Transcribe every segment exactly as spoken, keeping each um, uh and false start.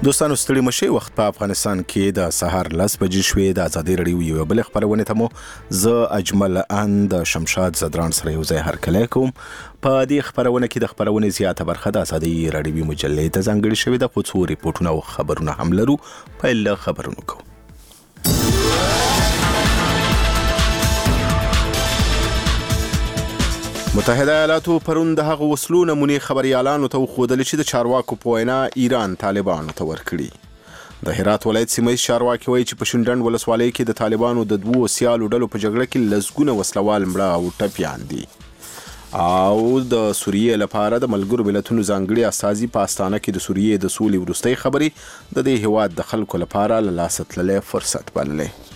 دوستانو ستړي مشي وخت په افغانستان کې د سهار لس بجې شوې. د ازادي راډیو یو بل خبرونه ته مو زه اجمل اند شمشاد زدران سره یو ځای هرکلی کوم. په دې خبرونه کې د خبرونه زیاته برخه د ازادي راډیوي مجلې ته ځانګړې شوې ده، خو څو ریپورتونه او خبرونه هم لرو. پیل له خبرونو کوو. متحده ایالاتو پرون د هغه وسلو نمونې خبريالانو ته وښودلې چې د چارواکو په وینا ایران طالبانو ته ورکړي. د هرات ولایت سیمه چارواکي وایي چې په شینډنډ ولسوالۍ کې د طالبانو د دوو سیالو ډلو په جګړه کې لسګونه وسلوال مړه او ټپیان دي. او د سوریې لپاره د ملګرو ملتونو ځانګړي استازي په استانه کې د سوریې د سولې وروستۍ خبرې د دې هیواد د خلکو لپاره له لاسه تللی فرصت بللې.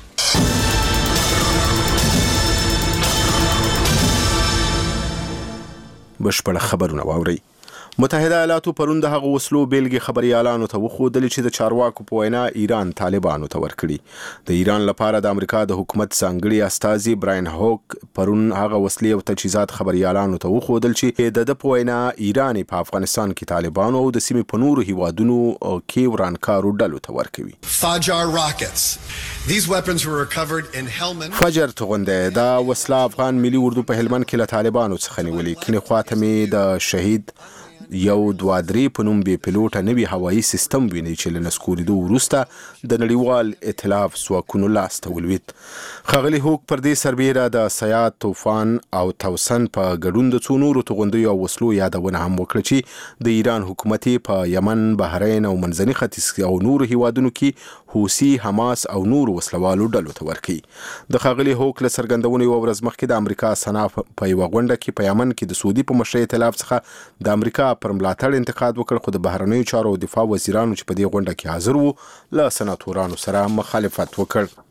بشپړ خبرونه واورئ. متحده ایالاتو پرون د هغه وسلو بیلګې خبريالانو ته وښودلې چې د چارواکو په وینا ایران طالبانو ته ورکړي. د ایران لپاره د امریکا د حکومت ځانګړي استازي براین هوک پرون هغه وسلې او تجهیزات خبريالانو ته وښودل چې د د په وینا ایران په افغانستان کې طالبانو او د سیمې په نورو هیوادونو کې ورانکارو ډلو ته ورکوي. Fajar rockets. These weapons were recovered in Helmand. فجر توغنده دا وسله افغان ملي اردو په هلمند کې له طالبانو څخه نیولې. کینې خواته مې د شهید یو دوه درې په نوم بې پیلوټه نوي هوایي سیستم ویني چې له نسکورېدو وروسته د نړیوال ائتلاف ځواکونو لاسته ولوېد. ښاغلي هوک پر دې سربیره د سیاد، طوفان او توسن په ګډون د څو نورو توغندیو او وسلو یادونه هم وکړه چې د ایران حکومت په یمن، بحرین او منځني ختیځ او نورو هیوادونو کې حوثي، حماس او نورو وسلوالو ډلو ته ورکوي. د ښاغلي هوک له څرګندونې یوه ورځ مخکې د امریکا سنا په یوه غونډه کې په یمن کې د سعودي په مشرۍ ائتلاف څخه د امریکا پر ملاتړ انتقاد وکړ، خو د بهرنیو چارو او دفاع وزیرانو چې په دې غونډه کې حاضر وو له سناتورانو سره مخالفت وکړ.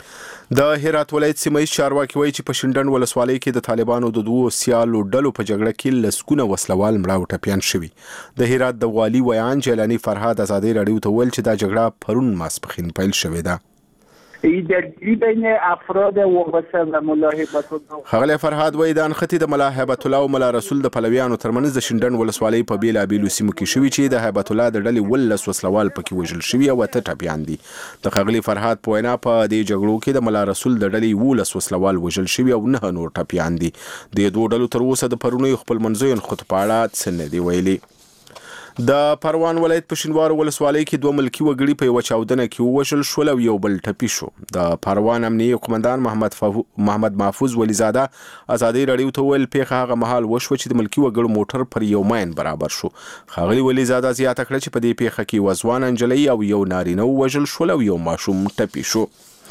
د هرات ولایت سیمه چارواکي وایي چې په شینډنډ ولسوالۍ کې د طالبانو د دوو سیالو ډلو په جګړه کې لسګونه وسلوال مړه او ټپیان شوي. د هرات د والي ویان جیلاني فرهاد ازادي راډیو ته وویل چې دا جګړه پرون ماسپښین پیل شوې ده. درگیری بین افراد وابسته و ملاحبت الله. ښاغلی فرهاد وایي د انختی د ملاحبت الله او ملا رسول د پلویانو ترمنځ د شینډنډ ولسوالۍ په بیلابیلو سیمو کې شوي چې د هیبت الله د ډلې ولس وسلوال پکې وژل شوي او اته ټپیان دي. د ښاغلي فرهاد په وینا په دې جګړو کې د ملا رسول د ډلې ولس وسلوال وژل شوي او نه نور ټپیان دي. د دوه ډلو تر اوسه د پرونیو خپلمنځیو نښتو په اړه څه نه دي ویلي. د پروان ولایت په شینوارو ولسوالۍ کې دوه ملکي وګړي په یوه چاودنه کې ووژل شول او یو بل ټپي شو. د پروان امنیه قومندان محمد فهو... محمد محفوظ ولیزاده ازادي راډیو ته ویل پیښه هغه مهال وشوه چې د ملکي وګړو موټر پر یو ماین برابر شو. ښاغلي ولیزاده زیاته کړه چې په دې پیښه کې یوه ځوان نجلۍ او یو نارینه ووژل شول او یو ماشوم ټپي شو.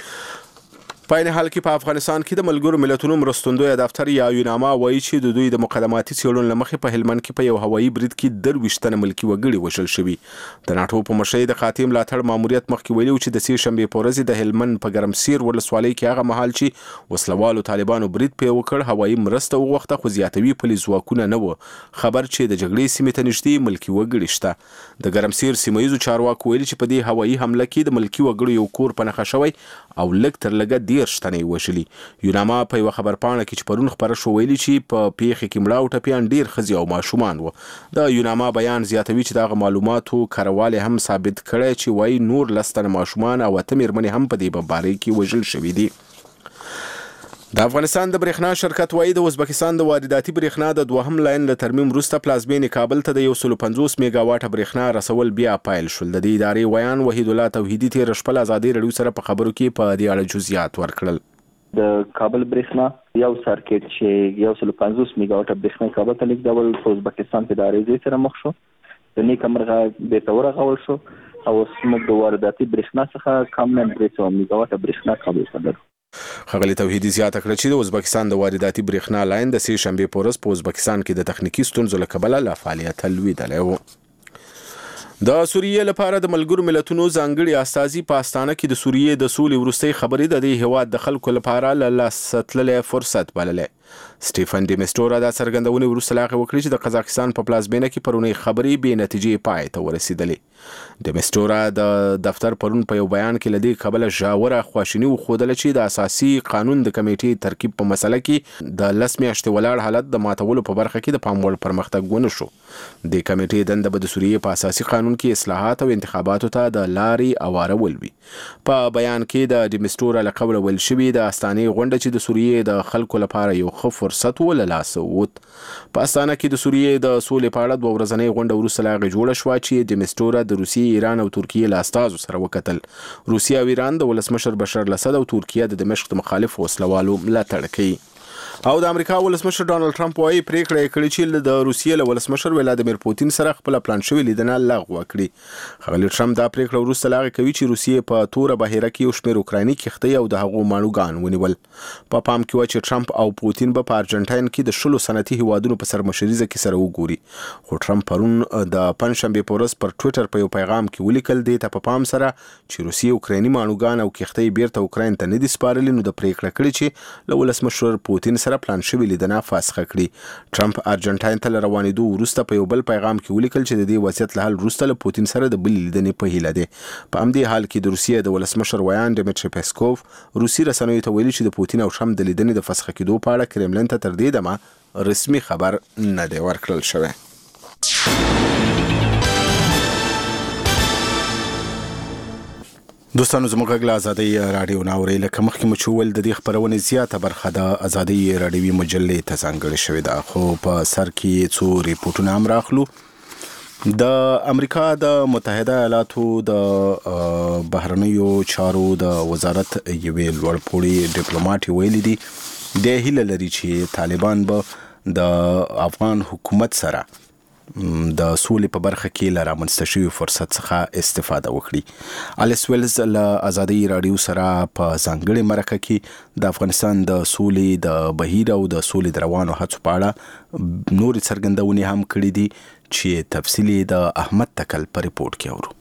په عین حال کې په افغانستان کې د ملګرو ملتونو مرستندویه دفتر یا یوناما وایي چې د دوی د مقدماتي څېړنو له مخې په هلمند کې په یو هوایي برید کې درویشت تنه ملکي وګړي وژل شوي. د ناټو په مشرۍ د خاتم ملاتړ ماموریت مخکې ویلي و چې د سې شنبې په ورځ د هلمند په ګرمسیر ولسوالۍ کې هغه مهال چې وسلوالو طالبانو برید پرې وکړ هوایي مرسته وغوښته، خو زیاتوي پولیس ځواکونه نه وو خبر چې د جګړې سیمې ته نږدې ملکي وګړي شته. د ګرمسیر سیمه ییزو چارواکو ویلي چې په دې هوایي حمله کې د ملکي وګړو یو کور په نښه شوی او لږ تر لږه دېرش تنه یې وژلي. یوناما په یوه خبرپاڼه کې چې پرون خپره شو ویلي چې په پیښې کې مړه او ټپیان ډېر ښځې او ماشومان وو. د یوناما بیان زیاتوي چې دغه معلوماتو کروالې هم ثابت کړی چې وایي نور لس تنه ماشومان او اته مېرمنې هم په دې بمبارۍ کې وژل شوي دي. د افغانستان د برېښنا شرکت وایي د ازبکستان د وارداتي برېښنا د دوهم لاین له ترمیم وروسته پلازمینې کابل ته د یو سل پنځوس میګا واټه برېښنا رسول بیا پیل شول. د دې ادارې ویان وحید الله توحیدي تېره شپه له ازادي راډیو سره په خبرو کې په دې اړه جزئیات ورکړل. د کابل برېښنا یو سرکټ چې یو سل پنځوس میګا واټه برېښنا کابل ته لیږدول په ازبکستان کې د عریضې سره مخ شو. د نیکه مرغه بېرته ورغول شو او اوس موږ د وارداتي برېښنا څخه کم نه درې سوه میګا واټه برېښنا کابل ته لرو. ښاغلي توحیدي زیاته کړه چې د ازبکستان د وارداتي برېښنا لاین د سې شنبې په ورځ په ازبکستان کې د تخنیکي ستونزو له کبله له فعالیته لوېدلی و. د سوریې لپاره د ملګرو ملتونو ځانګړي استازي په استانه کې د سوریې د سولې وروستۍ خبرې د دې هیواد د خلکو لپاره له لاسه تللی فرصت بللی. سټیفن ډي میسټورا دا څرګندونې وروسته لا وکړي چې د قزاقستان په پلازمینه کې پرونی خبرې بې نتیجې پای ته ورسېدلې. ډي میسټورا د دفتر پرون په یو بیان کې لدی قبل ژوره خواشیني وښودله چې د اساسي قانون د کمیټې ترکیب په مسله کې د لس میاشتې ولاړ حالت د ماتولو په برخه کې د پام وړ پرمختګ ونه شو. د کمیټې دنده به د سوریې په اساسي قانون کې اصلاحات او انتخاباتو ته د لارې اوارول وي. په بیان کې د ډي میسټورا له قبله ویل شوي د استانې غونډه چې د سوریې د خلکو لپاره یو ښه فرصت و له لاسه ووت. په استانه کې د سوریې د سولې په اړه دوه ورځنۍ غونډه وروسته له هغې جوړه شوه چې ډي میسټورا د روسیې، ایران او ترکیې له استازو سره وکتل. روسیه او ایران د ولسمشر بشار الاسد او ترکیه د دمشق د مخالف وسلوالو ملاتړ کوي. او د امریکا ولسمشر ډانلډ ټرمپ وايي پریکړه یې کړې چې د روسیې له ولسمشر ولادیمیر پوتین سره خپل پلان شوی لیدنه لغوه کړي. ښاغلي ټرمپ دا پریکړه وروسته لا کوي چې روسیې په توره بهیره کې یو شمېر اوکرایني کښتۍ او د هغو ماڼوګان ونیول. په پام کې و چې ټرمپ او پوتین به په ارجنټاین کې د شلو صنعتي هیوادونو په سرمشریزه کې سره وګوري. خو ټرمپ پرون د پنځشنبې په ورځ پر ټویټر په یو پیغام کې ولیکل دې ته په پام سره چې روسیې اوکرایني ماڼوګان او کښتۍ بیرته اوکراین ته نه دي سپارلي، نو د پریکړه کړې چې له ولسمشر پوتین سره پلان شوی لیدنه فاسخه کړي. ټرمپ ارجنټاین ته روانېدو وروسته په یو بل پیغام کې ولیکل چې د دې وضعیت له حل وروسته له پوتین سره د بل لیدنې په هیله دی. په همدې حال کې د روسیې د ولسمشر ویان ډیمیټري پیسکوف روسي رسنیو ته ویلي چې د پوتین او ټرمپ د لیدنې د فسخه کېدو په اړه کرملین ته تر دې دمه رسمي خبر نه دی ورکړل شوی. دوستانو زموږ غږ له ازادۍ راډیو نه اورئ. لکه مخکې مو چې وویل د دې خپرونې زیاته برخه د ازادۍ راډیوي مجلې ته ځانګړې شوې ده، خو په سر کې څو ریپورټونه هم راخلو. د امریکا د متحده ایالاتو د بهرنیو چارو د وزارت یوې لوړپوړي ډیپلوماټ ویلي دي د هیله لري چې طالبان به د افغان حکومت سره د سولې په برخه کې له رامنځته شوي فرصت څخه استفاده وکړي. الیس ویلز له ازادۍ راډیو سره په ځانګړې مرکه کې د افغانستان د سولې د بهیر او د سولې د روانو هڅو په اړه نورې څرګندونې هم کړې دي چې تفصیلي د احمد تکل په ریپورت کې اورو.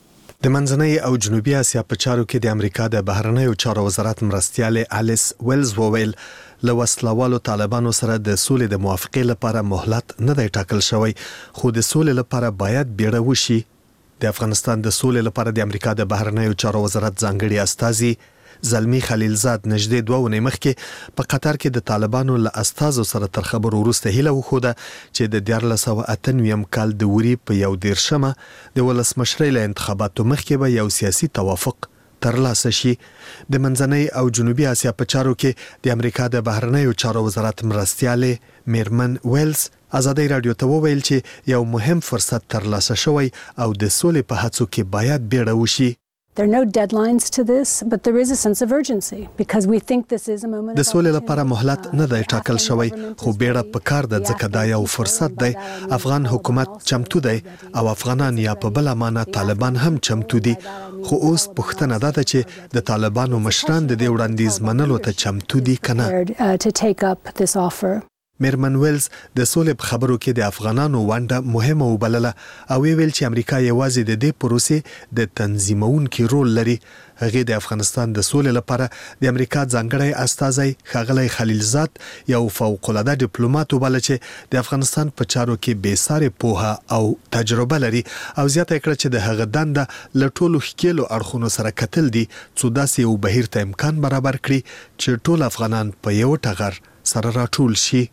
د منځنۍ او جنوبي اسیا په چارو کې د امریکا د بهرنیو چارو وزارت مرستیالې الیس ویلز وویل له وسلوالو طالبانو سره د سولې د موافقې لپاره مهلت نه دی ټاکل شوی، خو د سولې لپاره باید بیړه وشي. د افغانستان د سولې لپاره د امریکا د بهرنیو چارو وزارت ځانګړي استازي زلمی خلیلزاد نږدې دوه اونۍ مخکې په قطر کې د طالبانو له استازو سره تر خبرو وروسته هیله وښوده چې د دیارلس سوه اته نوي کال د وري په یو دېرشمه د ولسمشرۍ له انتخاباتو مخکې به یو سیاسي توافق ترلاسه شي. د منځنۍ او جنوبي اسیا په چارو کې د امریکا د بهرنیو چارو وزارت مرستیالې میرمن ویلز ازادۍ راډیو ته وویل چې یو مهم فرصت ترلاسه شوی او د سولې په هڅو کې باید بیړه وشي. There are no deadlines to this, but there is a sense of urgency because we think this is a moment. د سولې لپاره مهلت نه دی ټاکل شوی، خو بیړه پکار ده ځکه دا یو فرصت دی. افغان حکومت چمتو دی او افغانان یا په بل معنی طالبان هم چمتو دي، خو اوس پوښتنه ده چې د طالبانو مشران د دې وړاندیز منلو ته چمتو دي کنه. To take up this offer. میرمن ویلز د سولې په خبرو کې د افغانانو ونډه مهمه وبلله او ویل چې امریکا یوازې د دې پروسې د تنظیمونکي رول لري. هغه د افغانستان د سولې لپاره د امریکا ځانګړی استازی ښاغلی خلیلزاد یو فوق العاده ډیپلوماټ وباله چې د افغانستان په چارو کې بې ساري پوهه او تجربه لري او زیاته کړه چې د هغه دنده له ټولو ښکیلو اړخونو سره کتل دي څو داسې یو بهیر ته امکان برابر کړي چې ټول افغانان په یو ټغر سره راټول شي.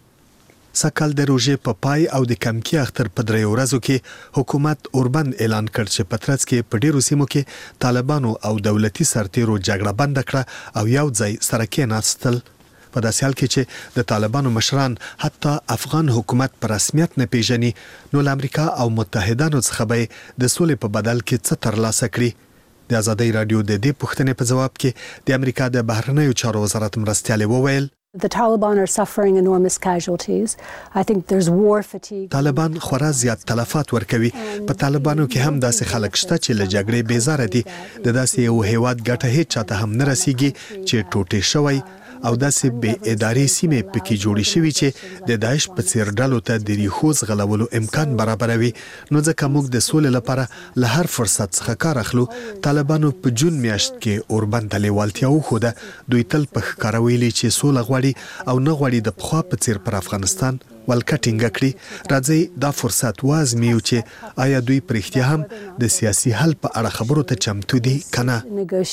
سکل د روژې په پای او د کمکی اختر په درې ورځو کې حکومت اوربند اعلان کړ چې په ترڅ کې په ډیرو سیمو کې طالبانو او دولتي سرتیرو جګړه بند کړه او یو ځای سره کېناستل. په داسې حال کې چې د طالبانو مشران حتی افغان حکومت په رسمیت نه پیژني، نو له امریکا او متحدانو څخه به د سولې په بدل کې څه ترلاسه کړي. د ازادۍ راډیو د دې پوښتنې په جواب کې د امریکا د بهرنیو چارو وزارت مرستیالې وویل The Taliban are suffering enormous casualties. I think there's war fatigue. طالبان خورا زیات تلفات ورکوي. په طالبانو کې هم داسې خلک شته چې له جګړې بیزاره دي. د داسې یو هیواد ګټه هیڅ چاته هم نه رسیږي چې ټوټې شوی او داسې بې ادارې سیمې پکې جوړې شوي چې د داعش په څیر ډلو ته د ریښو ځغلولو امکان برابروي. نو ځکه موږ د سولې لپاره له هر فرصت څخه کار اخلو. طالبانو په جون میاشت کې اوربند ته لیوالتیا وښوده. دوی تل په ښکاره ویلي چې سوله غواړي او نه غواړي د پخوا په څیر پر افغانستان ولکه ټینګه کړي. راځئ دا فرصت وازمیو چې آیا دوی په رښتیا هم د سیاسي حل په اړه خبرو ته چمتو دي که نه.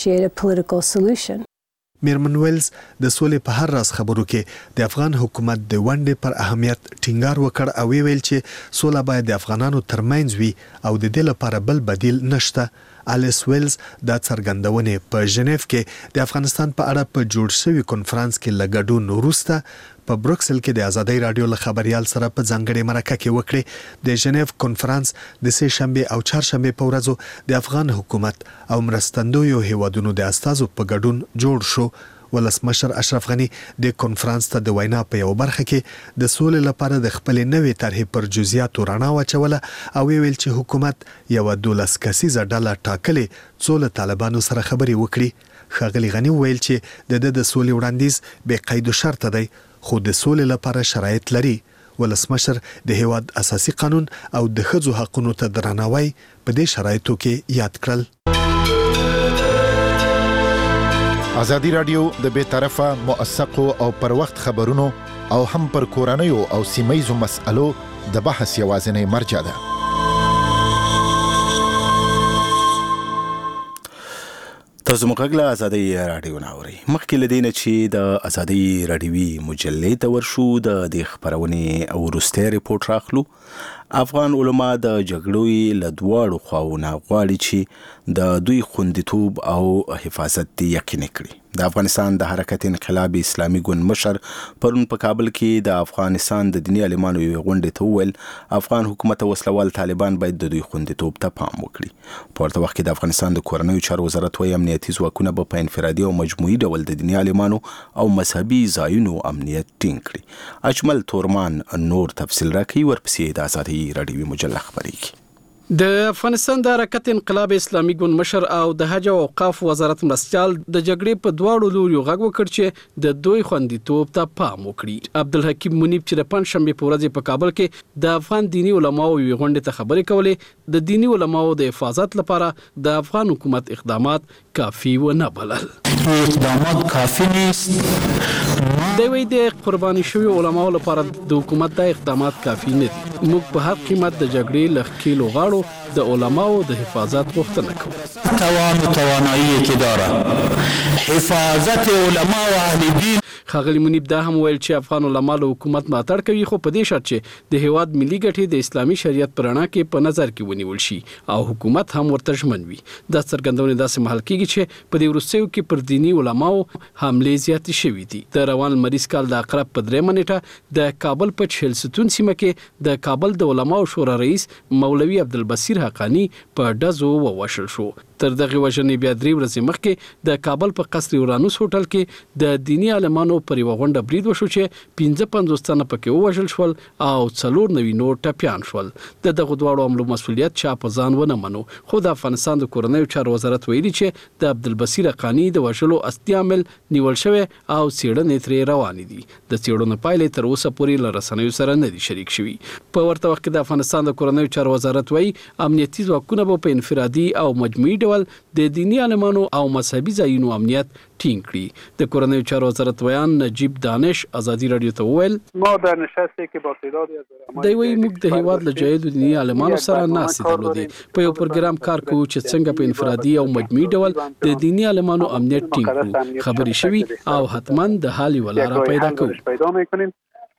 میرمن ویلز د سولې په هر راز خبرو کې د افغان حکومت د ونډې پر اهمیت ټینګار وکړ او ویل چې سوله باید د افغانانو ترمنځ وي او د دې لپاره بل بدیل نشته. الیس ویلز دا څرګندونې په ژنیف کې د افغانستان په اړه په جوړ شوي کنفرانس کې له ګډون وروسته په بروکسل کې د ازادۍ رادیو له خبريال سره په ځانګړې مرکه کې وکړې. د ژنیف کنفرانس د سه شنبه او چهارشنبه په ورځو د افغان حکومت او مرستندویو هیوادونو د استازو په ګډون جوړ شو. ولسمشر اشرف غنی د کنفرانس ته د وینا په یو برخه کې د سولې لپاره د خپل نوې طرحې پر جزئیاتو رڼا واچوله او ویل چې حکومت یو دولس کسیزه ډله ټاکلې څو له طالبانو سره خبرې وکړي. ښاغلي غنی ویل چې د د سولې وړاندیز بې قید و شرط دی خو د سولې لپاره شرایط لري. ولسمشر د هیواد اساسي قانون او د ښځو حقوقو ته درناوی په دې شرایطو کې یاد کړل. ازادي رادیو د بې طرفه موثقو او پر وخت خبرونو او هم پر کورنیو او سیمایزو مسألو د بحث یوازینی مرجع ده. تاسو مګل ازادي رادیو ناوري مخکې لدینه چې د ازادي رادیوي مجلې ته ورشو د د خبرونه او روسته ریپورت راخلو. افغان علما د جګړې له دواړو خواوو غواړي چې د دوی خوندیتوب او حفاظت یقیني کړي. د افغانستان د حرکت انقلاب اسلامي ګوند مشر پرون په کابل کې د افغانستان د دیني عالمانو یو غونډه ته ویل افغان حکومت او وسلوال طالبان باید د دوی خوندیتوب ته پام وکړي. په ورته وخت کې د افغانستان د کورنیو چارو وزارت وايي امنیتي ځواکونه به په انفرادي او مجموعي ډول د دیني عالمانو او مذهبي ځایونو امنیت ټینګ کړي. اجمل تورمان نور تفصیل راکوي. ورپسې د ازادي رادیوي مجله خبرېږي. د افغانستان د حرکت انقلاب اسلامي ګوند مشر او د حج او اوقاف وزارت مرستيال د جګړې په دواړو لوريو غږ وکړ چې د دوی خوندیتوب ته پام وکړي. عبدالحکیم منیب چې د پنځشنبه په ورځ په کابل کې د افغان دینی علماو یو غونډه ته خبرې کولې د دینی علماو د حفاظت لپاره د افغان حکومت اقدامات کافي و نه بلل. اقدامات کافی نیست. د وی د قرباني شوی علماو لپاره د حکومت د اقدامات کافي نه دي. موږ په هر قیمت د جګړې لخکیلو غاړو د علماو د حفاظت غوښتنه کوو. توان و توانایی که داره حفاظت علما و اهل دین. ښاغلي منیب دا هم ویل چې افغان علما له حکومت ملاتړ کوي خو په دې شرط چې د هیواد ملي ګټې د اسلامي شریعت په رڼا کې په نظر کې ونیول شي او حکومت هم ورته ژمن وي. دا څرګندونه داسې مهال کېږي چې په دې وروستیو کې پر دینی علماو حملې زیاتې شوې دي. د روان لمریز کال د عقرب په درېیمه نیټه د کابل په چهلستون سیمه کې د کابل د علماو شورا رئیس مولوي عبدالبصیر حقانی په ډزو ووژل شو. تر دغه وژنې بیا درې ورځې مخکې د کابل په قصر اورانوس هوټل کې د دینی عالمانو پر یو غونډه برید وشو چې پنځه پنځوس تنه پکې ووژل شول او څلور نوي نور ټپیان شول. د دغه دواړو حملو مسؤلیت چا په ځان ونه منو خو د افغانستان د کورنیو چارو وزارت ویلي چې د عبدالبصیر حقانی د وژلو اصلي عامل نیول شوی او څېړنې ترې روانې دي. د څېړنو پایلې تر اوسه پورې له رسنیو سره نه دي شریک شوي. په ورته وخت کې د افغانستان د کورنیو چارو وزارت وایي امنیتي ځواکونه به په انفرادي او مجموعي د دینی عالمانو او مذهبي ځایونو امنیت ټینګ کړي. د کورنیو چارو وزارت ویان نجیب دانش ازادي رادیو ته وویل ما در نشستی که با تعدادی از دوی وایي موږ د هیواد له جایدو دینی عالمانو سره ناستې درلودې په یو پروګرام کار کوو چې څنګه په انفرادي او مجموعي ډول د دینی عالمانو امنیت ټینګ کړو. خبرې شوي او حتما د حل یوه لاره پیدا کوو.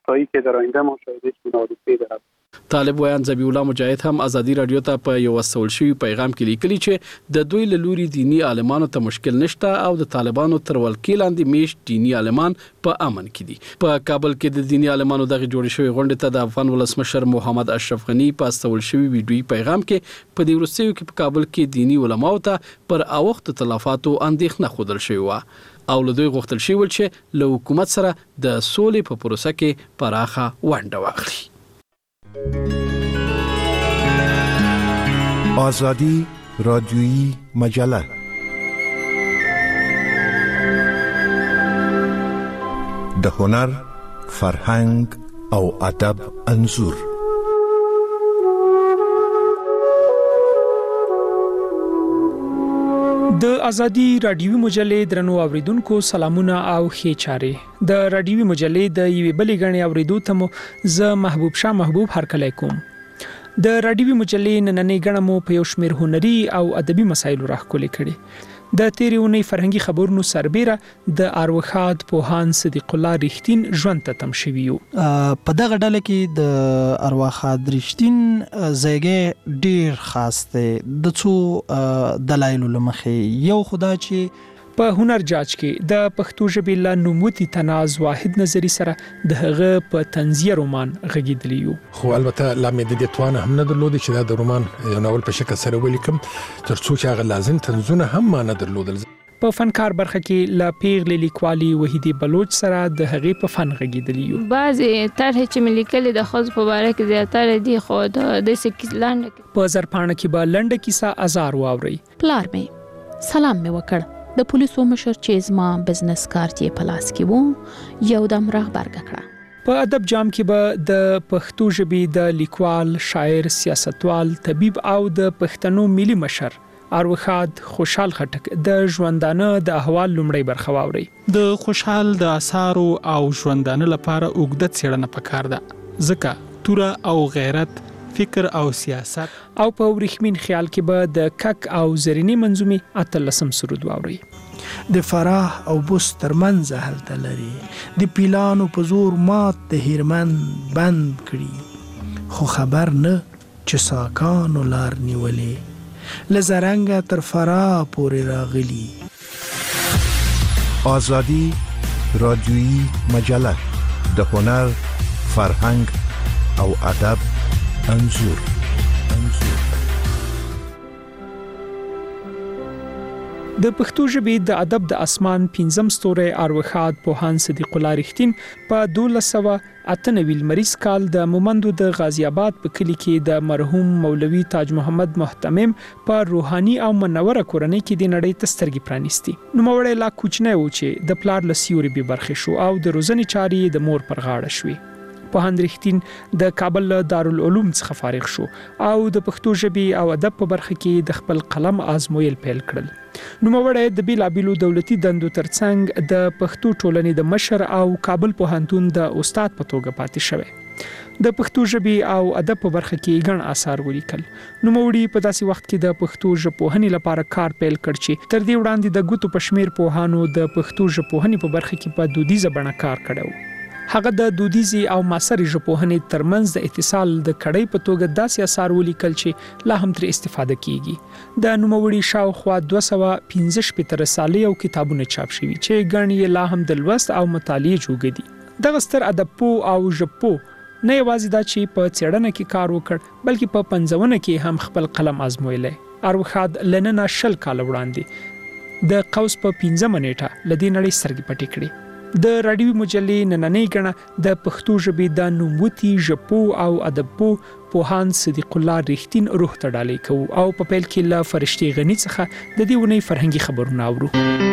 طالب ویان ذبیح الله مجاهد هم ازادي رادیو ته په یو وسول شوی پیغام کې لیکلي چې د دوی له لوري دینی عالمانو ته مشکل نشته او د طالبانو تر ولکې لاندې میش دینی عالمان په امن کې دي. په کابل کې د دینی عالمانو دغه جوړ شوی غونډه ته د افغان ولسمشر محمد اشرف غنی په استول شوی ویډیوي پیغام کې په دې وروستیو کې په کابل کې دینی علماو ته پر اوخت تلفاتو اندېښنه خوده شوی و او له دوی غوښتل شوی چې له حکومت سره د سولې په پروسه کې پراخه ونډه واخلي. آزادی رادیویی مجله د هنر، فرهنګ او ادب انځور. د ازادي رادیوي مجلې درنو اوریدونکو سلامونه او ښه چاره. د رادیوي مجلې د یوې بلې غړي اوریدو ته مو ز محبوب شاه محبوب هرکلی کوم. د رادیوي مجلې نننې غړي مو په یو شمېر هنري او ادبي مسایلو راخولې کړي. د تیرې اونۍ فرهنګي خبرونو سربېره د اروخاد پوهان صدیق الله رښتین ژوند ته تم شوی یو. په دغه ډله کې د اروخاد رښتین ځایګی ډیر خاص دی د څو دلایلو لمخې. یو خدا چې په هنر جاج کې د پښتو ژبې له نوموتي تناز واحد نظری سره د هغه په طنزیه رومان غږیدلی یو. خو البته لا مې د دې توانه هم نه درلودي چې دا د رومان یو ناول په شکل سره ولیکم تر څو چې هغه لازم طنزونه هم ما نه درلودل. په فنکار برخه کې لا پیغلې لیکوالي وحیدی بلوچ سره د هغه په فن غږیدلی یو. بعضی طرح چې ملیکل د خاص په اړه کې زیاتره دي خو د سکیلاند په زرپانه کې به لنډه کیسه ازار واوري. پلار مې سلام مې وکړ. د پولیسو مشر چې زما بزنس کارت یې په لاس کې وو یو دم راغبرګه کړه. په ادب جام کې به د پښتو ژبې د لیکوال، شاعر، سیاستوال، طبيب او د پښتنو ملي مشر اروخاد خوشحال خټک د ژوندانه د احوال لومړی برخه واوري. د خوشحال د آثارو او ژوندانه لپاره اوږده څېړنه پکار ده ځکه توره او غیرت، فکر او سیاست او په ورخمین خیال کې به د کک او زرینی منظومه اتلسم سرود واوري. د فرح او بوس ترمنځ هلته لري د پیلانو په زور مات د هیرمن بند کړي خو خبر نه چې ساکانو لار نیولې لزرنګ تر فرح پورې راغلي. آزادی رادیویی مجله د هنر، فرهنګ او ادب انځور. د پښتو ژبې د ادب د اسمان پنځم ستوری اروخاد پوهان صدیق الله رښتین په دولس سوه اته نوي لمریز کال د مومندو د غازی آباد په کلی کې د مرحوم مولوي تاج محمد محتمم په روحاني او منوره کورنۍ کې د نړۍ تسترګي پرانیستي. نو موړی لا کوچنی و چې د پلار لسیوري به برخه شو او د روزنې چاري د مور پر غاړه شوې. پوهان رښتین د کابل دارالعلوم څخه فارغ شو او د پښتو ژبې او ادب په برخه کې د خپل قلم آزمویل پیل کړل. نوموړی د بیلابیلو دولتي دندو ترڅنګ د پښتو ټولنې د مشر او کابل پوهنتون د استاد په توګه پاتې شوی. د پښتو ژبې او ادب په برخه کې ګڼ آثار ولیکل. نوموړي په داسې وخت کې د پښتو ژبپوهنې لپاره کار پیل کړ چې تر دې وړاندې د ګوتو په شمیر پوهانو د پښتو ژبپوهنې په برخه کې په دودیزه بڼه کار کړی. هغه د دودیزي او معاصرې ژبپوهنې ترمنځ د اتصال د کړۍ په توګه داسې آثار ولیکل چې لا هم تر استفاده کیږي. د نوموړي شاوخوا دوه سوه پنځه شپېته رسالې او کتابونه چاپ شوي چې ګڼ یې لا هم د لوست او مطالعې جوګه دي. دغه ستر ادبپو او ژبپو نه یوازې دا چې په څېړنه کې کار وکړ بلکې په پنځونه کې هم خپل قلم آزمویلی. اروخاد لننه شل کال وړاندې د قوس په پنځمه نیټه له دې نړۍ سترګې پټې کړې. د رادیوي مجلې نننۍ غړه د پښتو ژبې د نوموتي ژبپو او ادبپو پوهان صدیق الله رښتین روح ته ډالۍ کوو او په پیل کې له فرشتي غنی څخه د دې ونې فرهنګي خبرونه اورو.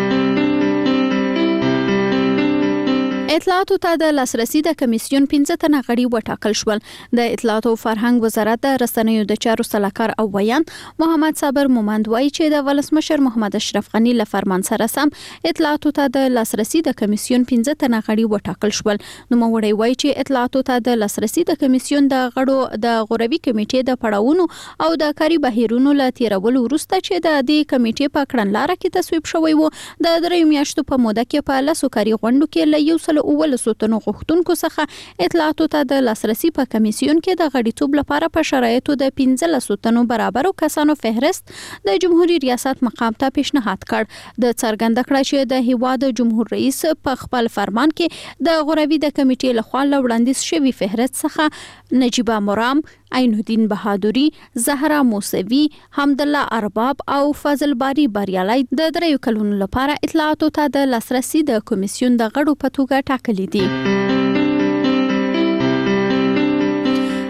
اطلاعاتو ته د لاسرسي د کمیسیون پنځه تنه غړي وټاکل شول. د اطلاعات او فرهنګ وزارت د رسنیو د چارو سلاکار او ویان محمد صابر مومند وایي چې د ولسمشر محمد اشرف غنی له فرمان سره سم اطلاعاتو ته د لاسرسي د کمیسیون پنځه تنه غړي وټاکل شول. نو موړی وایي چې اطلاعاتو ته د لاسرسي د کمیسیون د غړو د غوروي کمیټې د پړاوونو او د کاري بهیرونو له تیرولو وروسته چې د دې کمیټې په کړنلاره کې تصویب شوی وو د درې میاشتو په موده کې په لاسو کاري غونډو کې له یو سل اولسو تنو غوښتونکو څخه اطلاعاتو ته د لاسرسي په کمیسیون کې د غړیتوب لپاره په شرایطو د پنځلسو تنو برابرو کسانو فهرست د جمهوریت ریاست مقام ته پیشنهاد کړ. د څرګنده کړه چې د هیواد جمهور رئیس په خپل فرمان کې د غوروي د کمیټې لخوا وړاندیز شوی فهرست څخه نجیبه مرام، عین الدین بهادری، زهرا موسوی، حمدالله ارباب او فضل باری بریالي د دریو کلونو لپاره اطلاعاتو ته د لاسرسي د کمیسیون د غړو په توګه ټاکلي دي.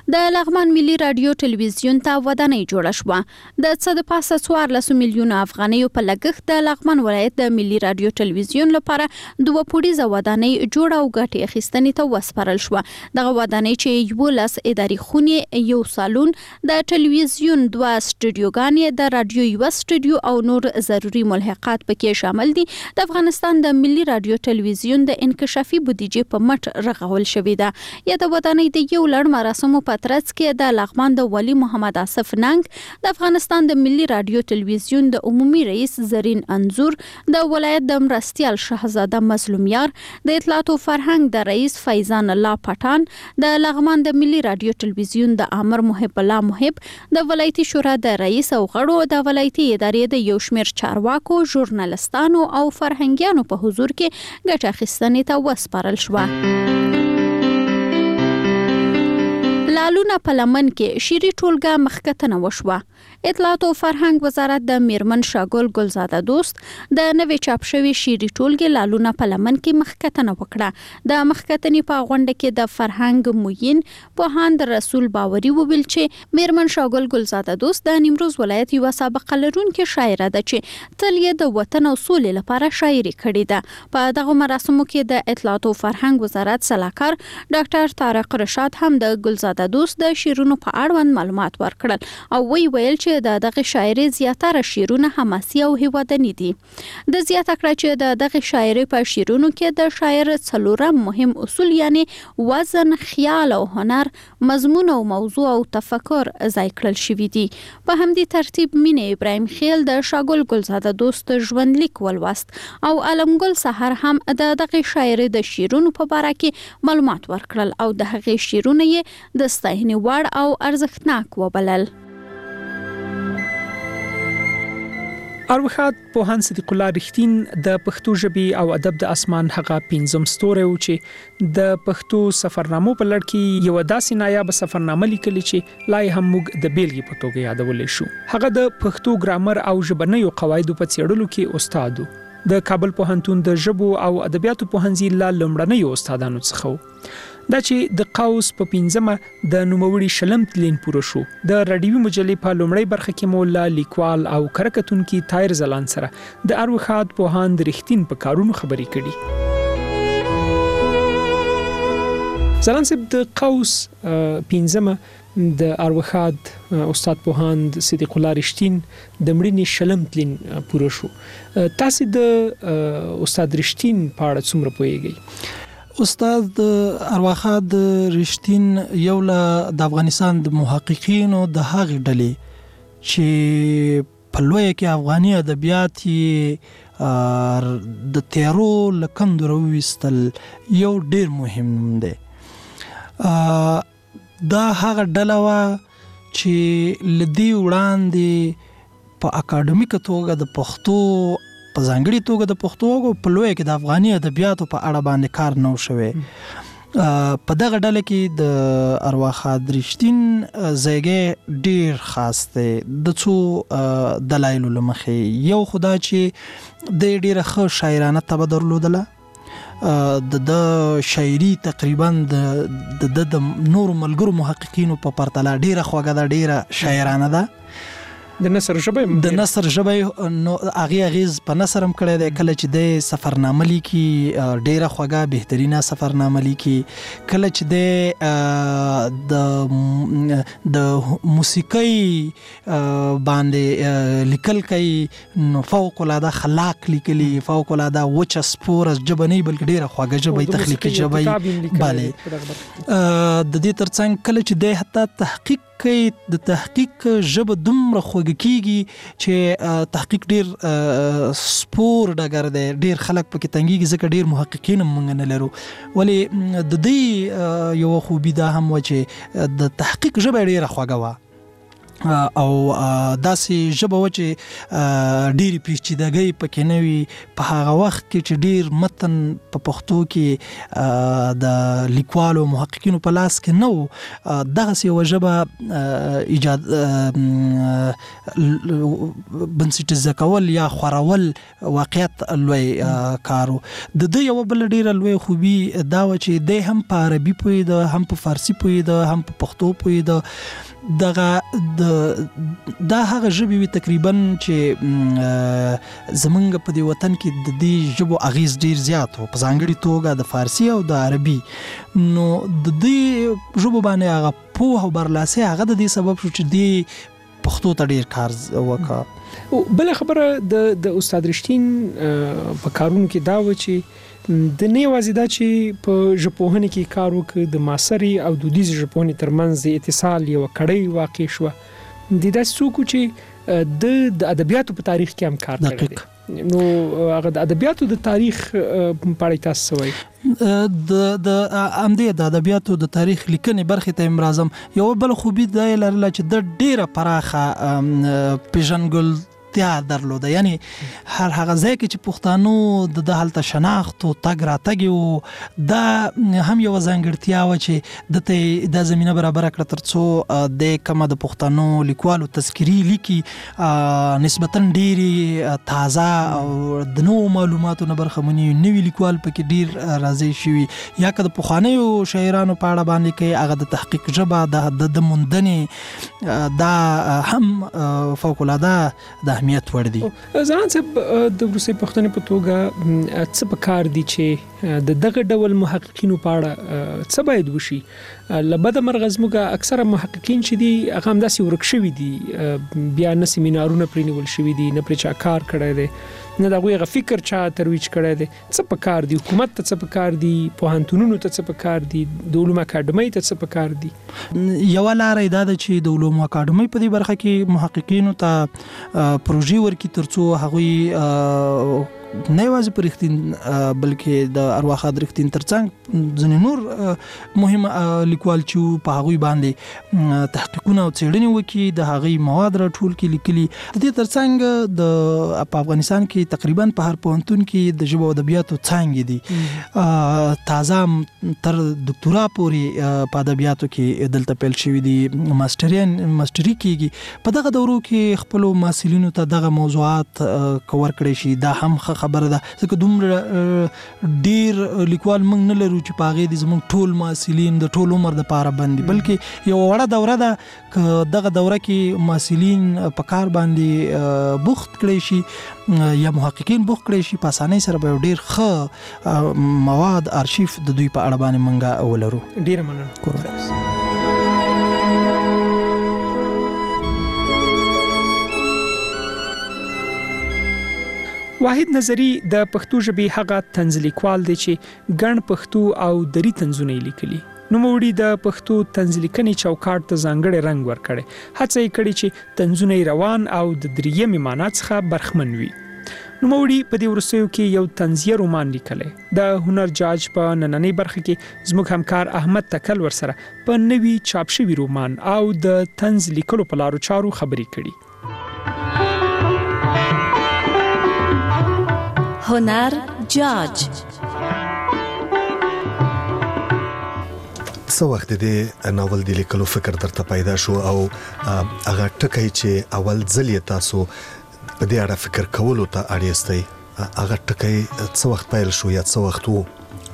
د لغمان ملي رادیو ټلویزیون ته ودانۍ جوړه شوه. د څه د پاسه څوارلس میلیونه افغانیو په لګښت د لغمان ولایت د ملي رادیو ټلویزیون لپاره دوه پوړیزه ودانۍ جوړه او ګټې اخیستنې ته وسپارل شوه. دغه ودانۍ چې یولس اداري خونې، یو سالون، د ټلویزیون دوه سټوډیوګانې، د رادیو یو سټوډیو او نور ضروري ملحقات پکې شامل دي. د افغانستان د ملي رادیو ټلویزیون د انکشافي بودیجې په مټ رغول شوې ده. یا د ودانۍ د یو لړ مراسمو په ترڅ کې د لغمان د ولي محمد آصف ننګ، د افغانستان د ملي رادیو ټلویزیون د عمومي رئیس زرین انزور، د ولایت د مرستیال شهزاده مظلوم یار، د اطلاعات او فرهنګ د رئیس فیضان الله پټان، د لغمان د ملي رادیو ټلویزیون د امر محب الله محب، د ولایتي شورا د رئیس او غړو، د ولایتي ادارې د یو شمېر چارواکو، ژورنالستانو او فرهنګیانو په حضور کې ګټه اخیستنې ته وسپارل شوه. لالونه په لمن کې شيري ټولګه مخکتنه وشوه. اطلاعات او فرهنګ وزارت د میرمن شاګل ګلزاده دوست د نوې چاپ شوی شيري ټولګه لالونه په لمن کې مخکتنه وکړه. د مخکتنې په غونډه کې د فرهنګ موین پوهاند رسول باوري وویل چې میرمن شاګل ګلزاده دوست د نیمروز ولایت یو سابقه لرونکې شاعره ده چې تل یې د وطن او سولې لپاره شاعري کړې ده. په دغه مراسمو کې د اطلاعات او فرهنګ وزارت سلاکار ډاکټر طارق رشاد هم د ګلزاده دوست د شیرونو په اړوند معلومات ورکړل او وی ویل چې د دغه شاعري زیاتره شیرونه حماسي او هیوادني دي. د زیاته کړه چې د دغه شاعري په شیرونو کې د شاعر څلورم مهم اصول یعنی وزن، خیال او هنر، مضمون او موضوع او تفکر ځای کړل شوی دي. په همدې ترتیب مینه ابراهیم خیل د شاګل ګلزاده دوست ژوندلیک ولوست او علمګل سحر هم د دغه شاعري د شیرونو په اړه کې معلومات ورکړل او د هغه شیرونه یې د ستاینې وړ او ارزښتناک وبلل. اروخات پوهاند صدیق الله رښتین د پښتو ژبې او ادب د اسمان هغه پنځم ستوری و چې د پښتو سفرنامو په لړ کې یو داسې نایاب سفرنامه لیکلې چې لا هم موږ د بیلګې په توګه یادولای شو. هغه د پښتو ګرامر او ژبنیو قواعدو په څېړلو کې استاد و. د کابل پوهنتون د ژبو او ادبیاتو پوهنځي له لومړنیو استادانو څخه و. دا چې د قوس په پنځمه د نوموړي شلم تلین پوره شو. د رادیوي مجلې په لومړی برخه کې مولا لیکوال او کرکټونکي تایر زلان سره د اروخات پوهاند رښتین په کارونو خبرې کړي. زلان صاحب د قوس پنځمه د اروخات استاد پوهاند صدیق الله رښتین د مړینې شلم تلین پوره شو. تاسو د استاد رښتین په اړه څومره پوهیږئ؟ استاد ارواخات رښتین یو له د افغانستان د محققینو د هغې ډلې چې په لویه کې افغاني ادبیات د تیارو له کندو راوویستل یو ډیر مهم نوم دی. دا هغه ډله وه چې له دې وړاندې په اکاډمیکه توګه د پښتو په ځانګړي توګه د پښتو او په لویه کې د افغاني ادبیاتو په اړه باندې کار نه شوی. په دغه ډله کې د ارواخات رښتین ځای ډیر خاص دی د څو دلایلو له مخې. یو خو دا چې د ډیره ښه شاعرانه طبع درلودله. د د شاعري تقریبا د د نورو ملګرو محققینو په پرتله ډیره خوږه ده، ډیره شاعرانه ده. د نثر ژبه د نثر ژبه نو هغه اغیز په نثر هم کړی دی. کله چې د سفرنامه لیکي ډیره خوږه بهترینه سفرنامه لیکي. کله چې د د موسیقۍ باندې لیکل کوي نو فوق العاده خلاق لیکلي، فوق العاده وچه سپوره ژبه نه بلکې ډیره خوږه ژبه، تخلیقي ژبه. بله د دې ترڅنګ کله چې د حتی تحقیق کوي د تحقیق ژبه دومره خوږه کیږي چې تحقیق ډیر سپور ډګر دی، ډیر خلک پکې تنګیږي ځکه ډیر محققین هم موږ نه لرو. ولې د دې یو خوبي دا هم و چې د تحقیق ژبه ډیره خوږه وه. او داسې ژبه و چې ډېرې پیچیدګۍ پکې نه وي. په هغه وخت کې چې ډېر متن په پښتو کې د لیکوالو محققینو په لاس کې نه و، دغسې یوه ژبه ایجاد بنسټیزه کول یا خورول واقعیت لوی کار و. د ده یوه بله ډېره لوی خوبي دا وه چې دی هم په عربي پوهېده، هم په فارسي پوهېده، هم په پښتو پوهېده. دغه د دا هغه ژبې وي تقریبا چې زمونږ په دې وطن کې د دې ژبو اغیز ډیر زیات و، په ځانګړې توګه د فارسي او د عربي. نو د دې ژبو باندې هغه پوهه او برلاسي هغه د دې سبب شو چې دې پښتو ته ډیر کار وکړه. بل خبره د د استاد رښتین په کارونو کې دا و چې د نه یوازې دا چې په ژبپوهنې کې کار وکړ، د معاصرې او دودیزې ژبپوهنې ترمنځ د اتصال یوه کړۍ واقع شوه. د داسې څوک چې د د ادبیاتو په تاریخ کې هم کار کړی دی، نو هغه د ادبیاتو د تاریخ په اړه تاسو څه وایي؟ د د همدې د ادبیاتو د تاریخ لیکنې برخې ته هم راځم. یوه بله خوبي دا یې لرله چې د ډېره پراخه پیژنګل درلوده، یعنی هر هغه ځای کې چې پښتانو د د هلته شناخت او تګ راتګ و، دا هم یوه ځانګړتیا وه چې دته دا زمینه برابره کړه تر څو د کومه د پښتنو لیکوالو تذکیري لیکي نسبتا ډېرې تازه او د نوو معلوماتو نه برخمنې، نوي لیکوال پکې ډېر راځي شوي، یا که د پخوانیو شاعرانو په اړه باندې کوي هغه د تحقیق ژبه د د موندنې دا هم فوق العاده د اهمیت وړ دي. ځان صاحب د روسي پښتنې په توګه څه په کار دي چې د دغه ډول محققینو په اړه څه باید وشي؟ لبد مرغ زموږ اکثره محققین چې دي هغه همداسې ورک شوي دي، بیا نه سیمینارونه پرې نیول شوي دي، نه پرې چا کار کړی دی، نه د هغوی هغه فکر چا ترویج کړی دی. څه په کار دي؟ حکومت ته څه په کار دي؟ پوهنتونونو ته څه په کار دي؟ د علومو اکاډمۍ ته څه په کار دي؟ یوه لاره دا ده چې د علومو اکاډمۍ په دې برخه کې محققینو ته پروژې ورکړي تر څو هغوی نه یوازې په رښتین بلکې د ارواح خاد رښتین ترڅنګ ځینې نور مهم لیکوال چې په هغوی باندې تحقیقونه او څېړنې وکړي، د هغوی مواد راټول کړي لیکلي. د دې ترڅنګ د په افغانستان کې تقریبا په هر پوهنتون کې د ژبو او ادبیاتو څانګې دي، تازه تر دکتورا پورې په ادبیاتو کې دلته پیل شوي دي، ماسټریان ماسټري کېږي. په دغه دورو کې خپلو محصلینو ته دغه موضوعات کور کړی شي، دا هم خبره ده، ځکه دومره ډیر لیکوال موږ نه لرو چې په هغې دې زموږ ټول محصلین د ټول عمر دپاره بند دي، بلکې یوه وړه دوره ده. که دغه دوره کې محصلین په کار باندې بوخت کړی شي یا محققین بوخت کړی شي، په اسانۍ سره به یو ډیر ښه مواد ارشیف د دوی په اړه باندې موږ ولرو. ډیره مننه. واحد نظری د پښتو ژبې هغه طنز لیکوال دی چې ګڼ پښتو او دری طنزونه لیکلي. نوموړي د پښتو طنز لیکنې چوکاټ ته ځانګړی رنګ ورکړی، هڅه یې کړې چې طنزونه روان او د دریمې معنا څخه برخمن وي. نوموړي په دې وروستیو کې یو طنزیه رومان لیکلی. د هنر جاج په نننۍ برخه کې زموږ همکار احمد تکل ورسره په نوي چاپ شوي رومان او د طنز لیکلو په لارو چارو خبرې کړي. هنر جاج. څه وخت د ناول د لیکلو فکر درته پیدا شو او هغه ټکی چې اول ځل یې تاسو په دې اړه فکر کولو ته اړیستی، هغه ټکی څه وخت پیل شو یا څه وخت وو؟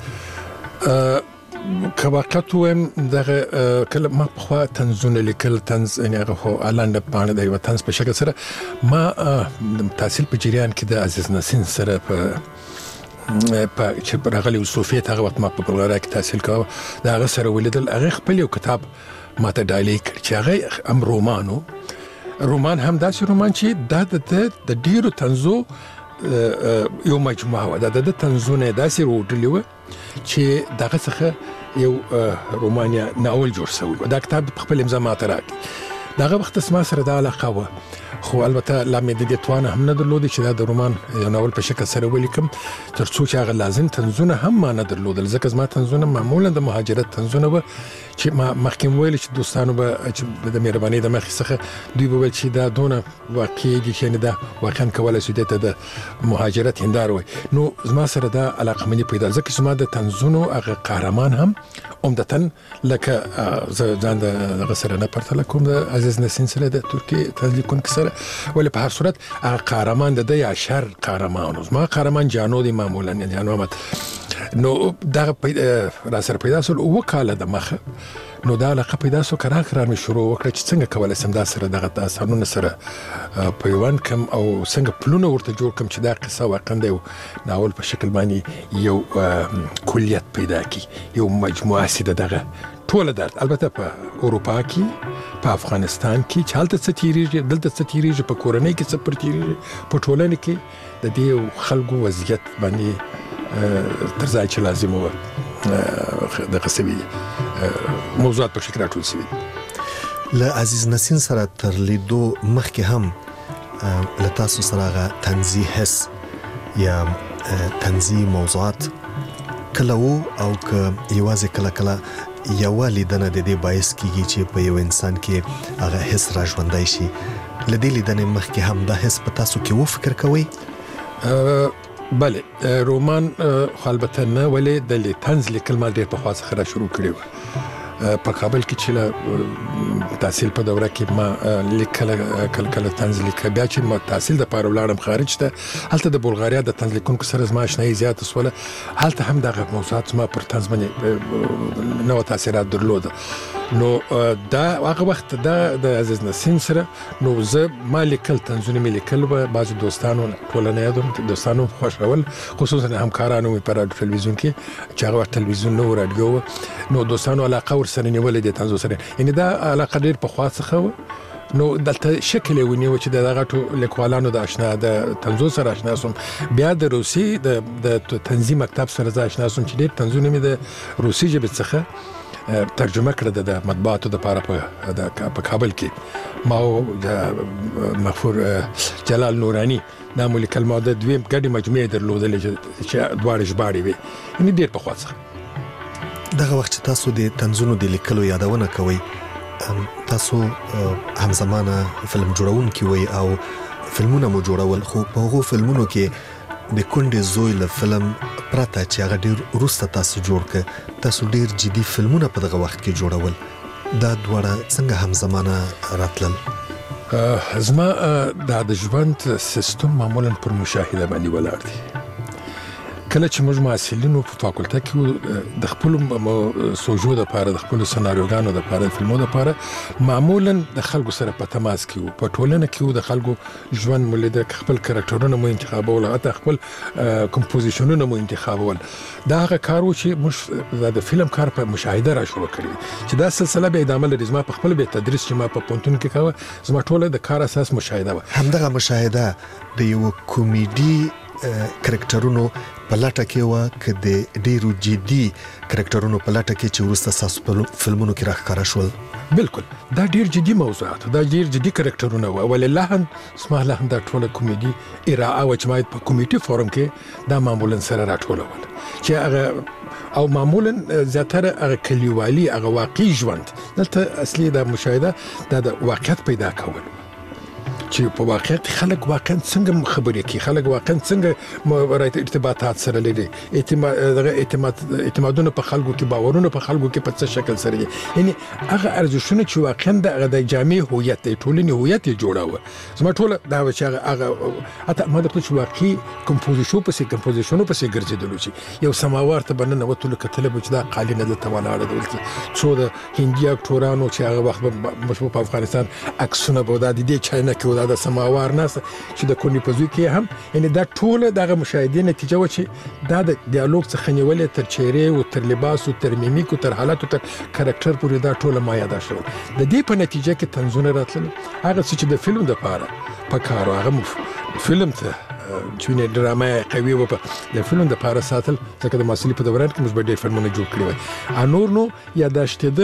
که واقعیت ووایم دغه کله ما پخوا طنزونه لیکل، طنز یعنې هغه خو لنډه پاڼه د یوه طنز په شکل سره. ما د تحصیل په جریان کې د عزیز نسین سره په په چې راغلی و صوفیت، هغه وخت ما په بلغاریا کې تحصیل کاوه، د هغه سره ولیدل. هغې خپل یو کتاب ما ته ډالۍ کړ چې هغه هم رومان و. رومان هم داسې رومان چې دا د د ډېرو طنزو یو مجموعه وه. دا د طنزونه داسې روډلي وه چې دغه څخه یو رومان یا ناول جوړ شوی و. دا کتاب په خپل امضا ماته راکړي. دغه وخت اسما سره د علاقه و خو البته لا مې د دې توان هم نه درلود چې دا د رومان یو ناول په شکل سره ولیکم ترڅو چې هغه لازم تنظونه هم ما نه درلودل ځکه زما تنظونه معمولا د مهاجرت تنظونه و چې ما مخکې ویل چې دوستانو به د مهرباني د مخې څخه دوی به ویل چې دا دونه واقعي دي چې نه دا واقعا کولای شي د مهاجرت هندار وي نو زما سره دا علاقه مې پیدا ځکه چې زما د تنظونو هغه قهرمان هم عمدتاً لکه ځان د سره نه پرتله کوم د عزیز نسین سره د ترکیه تلیکونکي سره ولې په هر صورت هغه قهرمان د یا شر قهرمان زما قهرمان جانو دی معمولا جانو احمد نو دا را سره پیدا سول وکاله د مخه نو دا علاقه پیدا سو کرا کرا مې شروع وکړه چې څنګه کولای سم دا سره دغه داستانونه سره پیوند کم او څنګه پلونه ورته جوړ کم چې دا قصه واقعا دی ناول په شکل باندې یو کلیت پیدا کی یو مجموعه سي دغه ټول درد البته په اروپا کې په افغانستان کې چې حالت ستیریږي دلته ستیریږي په کورنۍ کې څه پرتیریږي په ټولنه کې د دې خلکو وضعیت باندې تر ځای چې لازم و د قصبي موضوعات په شکل راټول شوي له عزیز نسین سره تر لیدو مخکې هم له تاسو سره هغه طنزي حس یا طنزي موضوعات کله وو او که یوازې کله کله یوه لیدنه د دې باعث کیږي چې په یو انسان کې هغه حس را ژوندی شي له دې لیدنې مخکې هم دا حس په تاسو کې و فکر کوئ؟ بله رومان خو البته نه ولې د طنز لیکل ما ډېر پخوا څخه را شروع کړی و په کابل کې چې له تحصیل په دوره کې ما لیکل کله کله طنز لیکه بیا چې ما تحصیل دپاره ولاړم خارج ته هلته د بلغاریا د طنز لیکونکو سره زما اشنایي زیاته سوله هلته هم دغه موضوعات زما پر طنز باندې نوه تاثیرات درلوده نو دا هغه وخت دا د عزیز نسیم سره نو زه ما لیکل طنزونه مې لیکل به بعضې دوستانو ټوله نه یادوم دوستانو خوښول خصوصا همکارانو مې په راډیو تلویزیون کې چې هغه وخت تلویزیون نه و راډیو و نو دوستانو علاقه ورسره نیولې د طنزو سره یعنې دا علاقه ډېر پخوا څخه و نو دلته شکل یې ونیو چې د دغه ټو لیکوالانو د اشنا د طنزو سره اشنا سوم بیا د روسي د طنزي مکتب سره زه اشنا سوم چې ډېر طنزونه مې د روسي ژبې څخه ترجمه کړه د مطبوعاتو دپاره په کابل کې ما او مغفور جلال نوراني دا مو لیکل ما د دویم ګډې مجموعې درلودلې چې دواړې ژباړې وې یعنې ډېر پخوا څخه دغه وخت چې تاسو د طنزونو د لیکلو یادونه کوئ تاسو همزمانه فلم جوړونکي وئ او فلمونه مو جوړول خو په هغو فلمونو کې د کونډې زوی له فلم پرته چې هغه ډېر وروسته تاسو جوړ کړ تاسو ډېر جدي فلمونه په دغه وخت کې جوړول دا دواړه څنګه همزمانه راتلل؟ زما دا د ژوند سیستم معمولا پر مشاهده باندې ولاړ دی کله چې موږ محصلینو په فاکولته کې د خپلو سوژو دپاره د خپلو سناریوګانو دپاره د فلمو دپاره معمولا د خلکو سره په تماس کې وو په ټولنه کې وو د خلکو ژوند مو لیده خپل کرکټرونه مو انتخابول حتی خپل کمپوزیشنونه مو انتخابول دا هغه کار و چې موږ د فلم کار په مشاهده را شروع کړی چې دا سلسله بیا ادامه لري زما په خپل بیا تدریس چې ما په پوهنتون کې کوه زما ټوله د کار اساس مشاهده وه همدغه مشاهده د یوه کومیډي کرکټرونو په لټه کې وه که د ډېرو جدي کرکټرونو په لټه کې چې وروسته ستاسو په فلمونو کې راښکاره شول؟ بالکل دا ډېر جدي موضوعات دا ډېر جدي کرکټرونه وه ولې لحن زما لحن دا ټوله کومیډي ارائه وه چې ما په کومیډي فورم کې دا معمولا سره راټولول چې هغه او معمولا زیاتره هغه کلیوالي هغه واقعي ژوند دلته اصلي دا مشاهده دا د واقعیت پیدا کول چې په واقعیت خلک واقعا څنګه خبرې کوي خلک واقعا څنګه ارتباطات سره لري اعتماد اعتماد اعتمادونه په خلکو کې باورونه په خلکو کې په څه شکل سره دي یعنی هغه ارزښتونه چې واقعا د د جامع هویت د ټولنې هویت جوړاوه زما ټول دا چې هغه حتی ما د پوښ واقعي کمپوزیشن په سي کمپوزیشنو په سي ګرځېدلو چې یو سماوار ته بننه وته کتل چې دا قالینه د تواناړه دلته څو د هندي اکټورانو چې هغه وخت مشهور په افغانستان عکسونه بودا د دې چاینه کې د سماوار ناس چې د کونی په زوی کې هم یعنی دا ټوله دغه مشاهدې نتیجه و چې دا د ډیالوګ څخه نیولې تر چهرې او تر لباس او تر میمیک او تر حالت او تر کاراکټر پورې دا ټوله ما یاد شول د دې په نتیجه کې تنظونه راتلل هغه څه چې د فلم لپاره په کار هغه فلم ته چې نه ډرامه قوي و په د فلم لپاره ساتل ځکه د ماسلی په دوران کې موږ ډېر فلمونه جوړ کړی و انور نو یاداشتېدل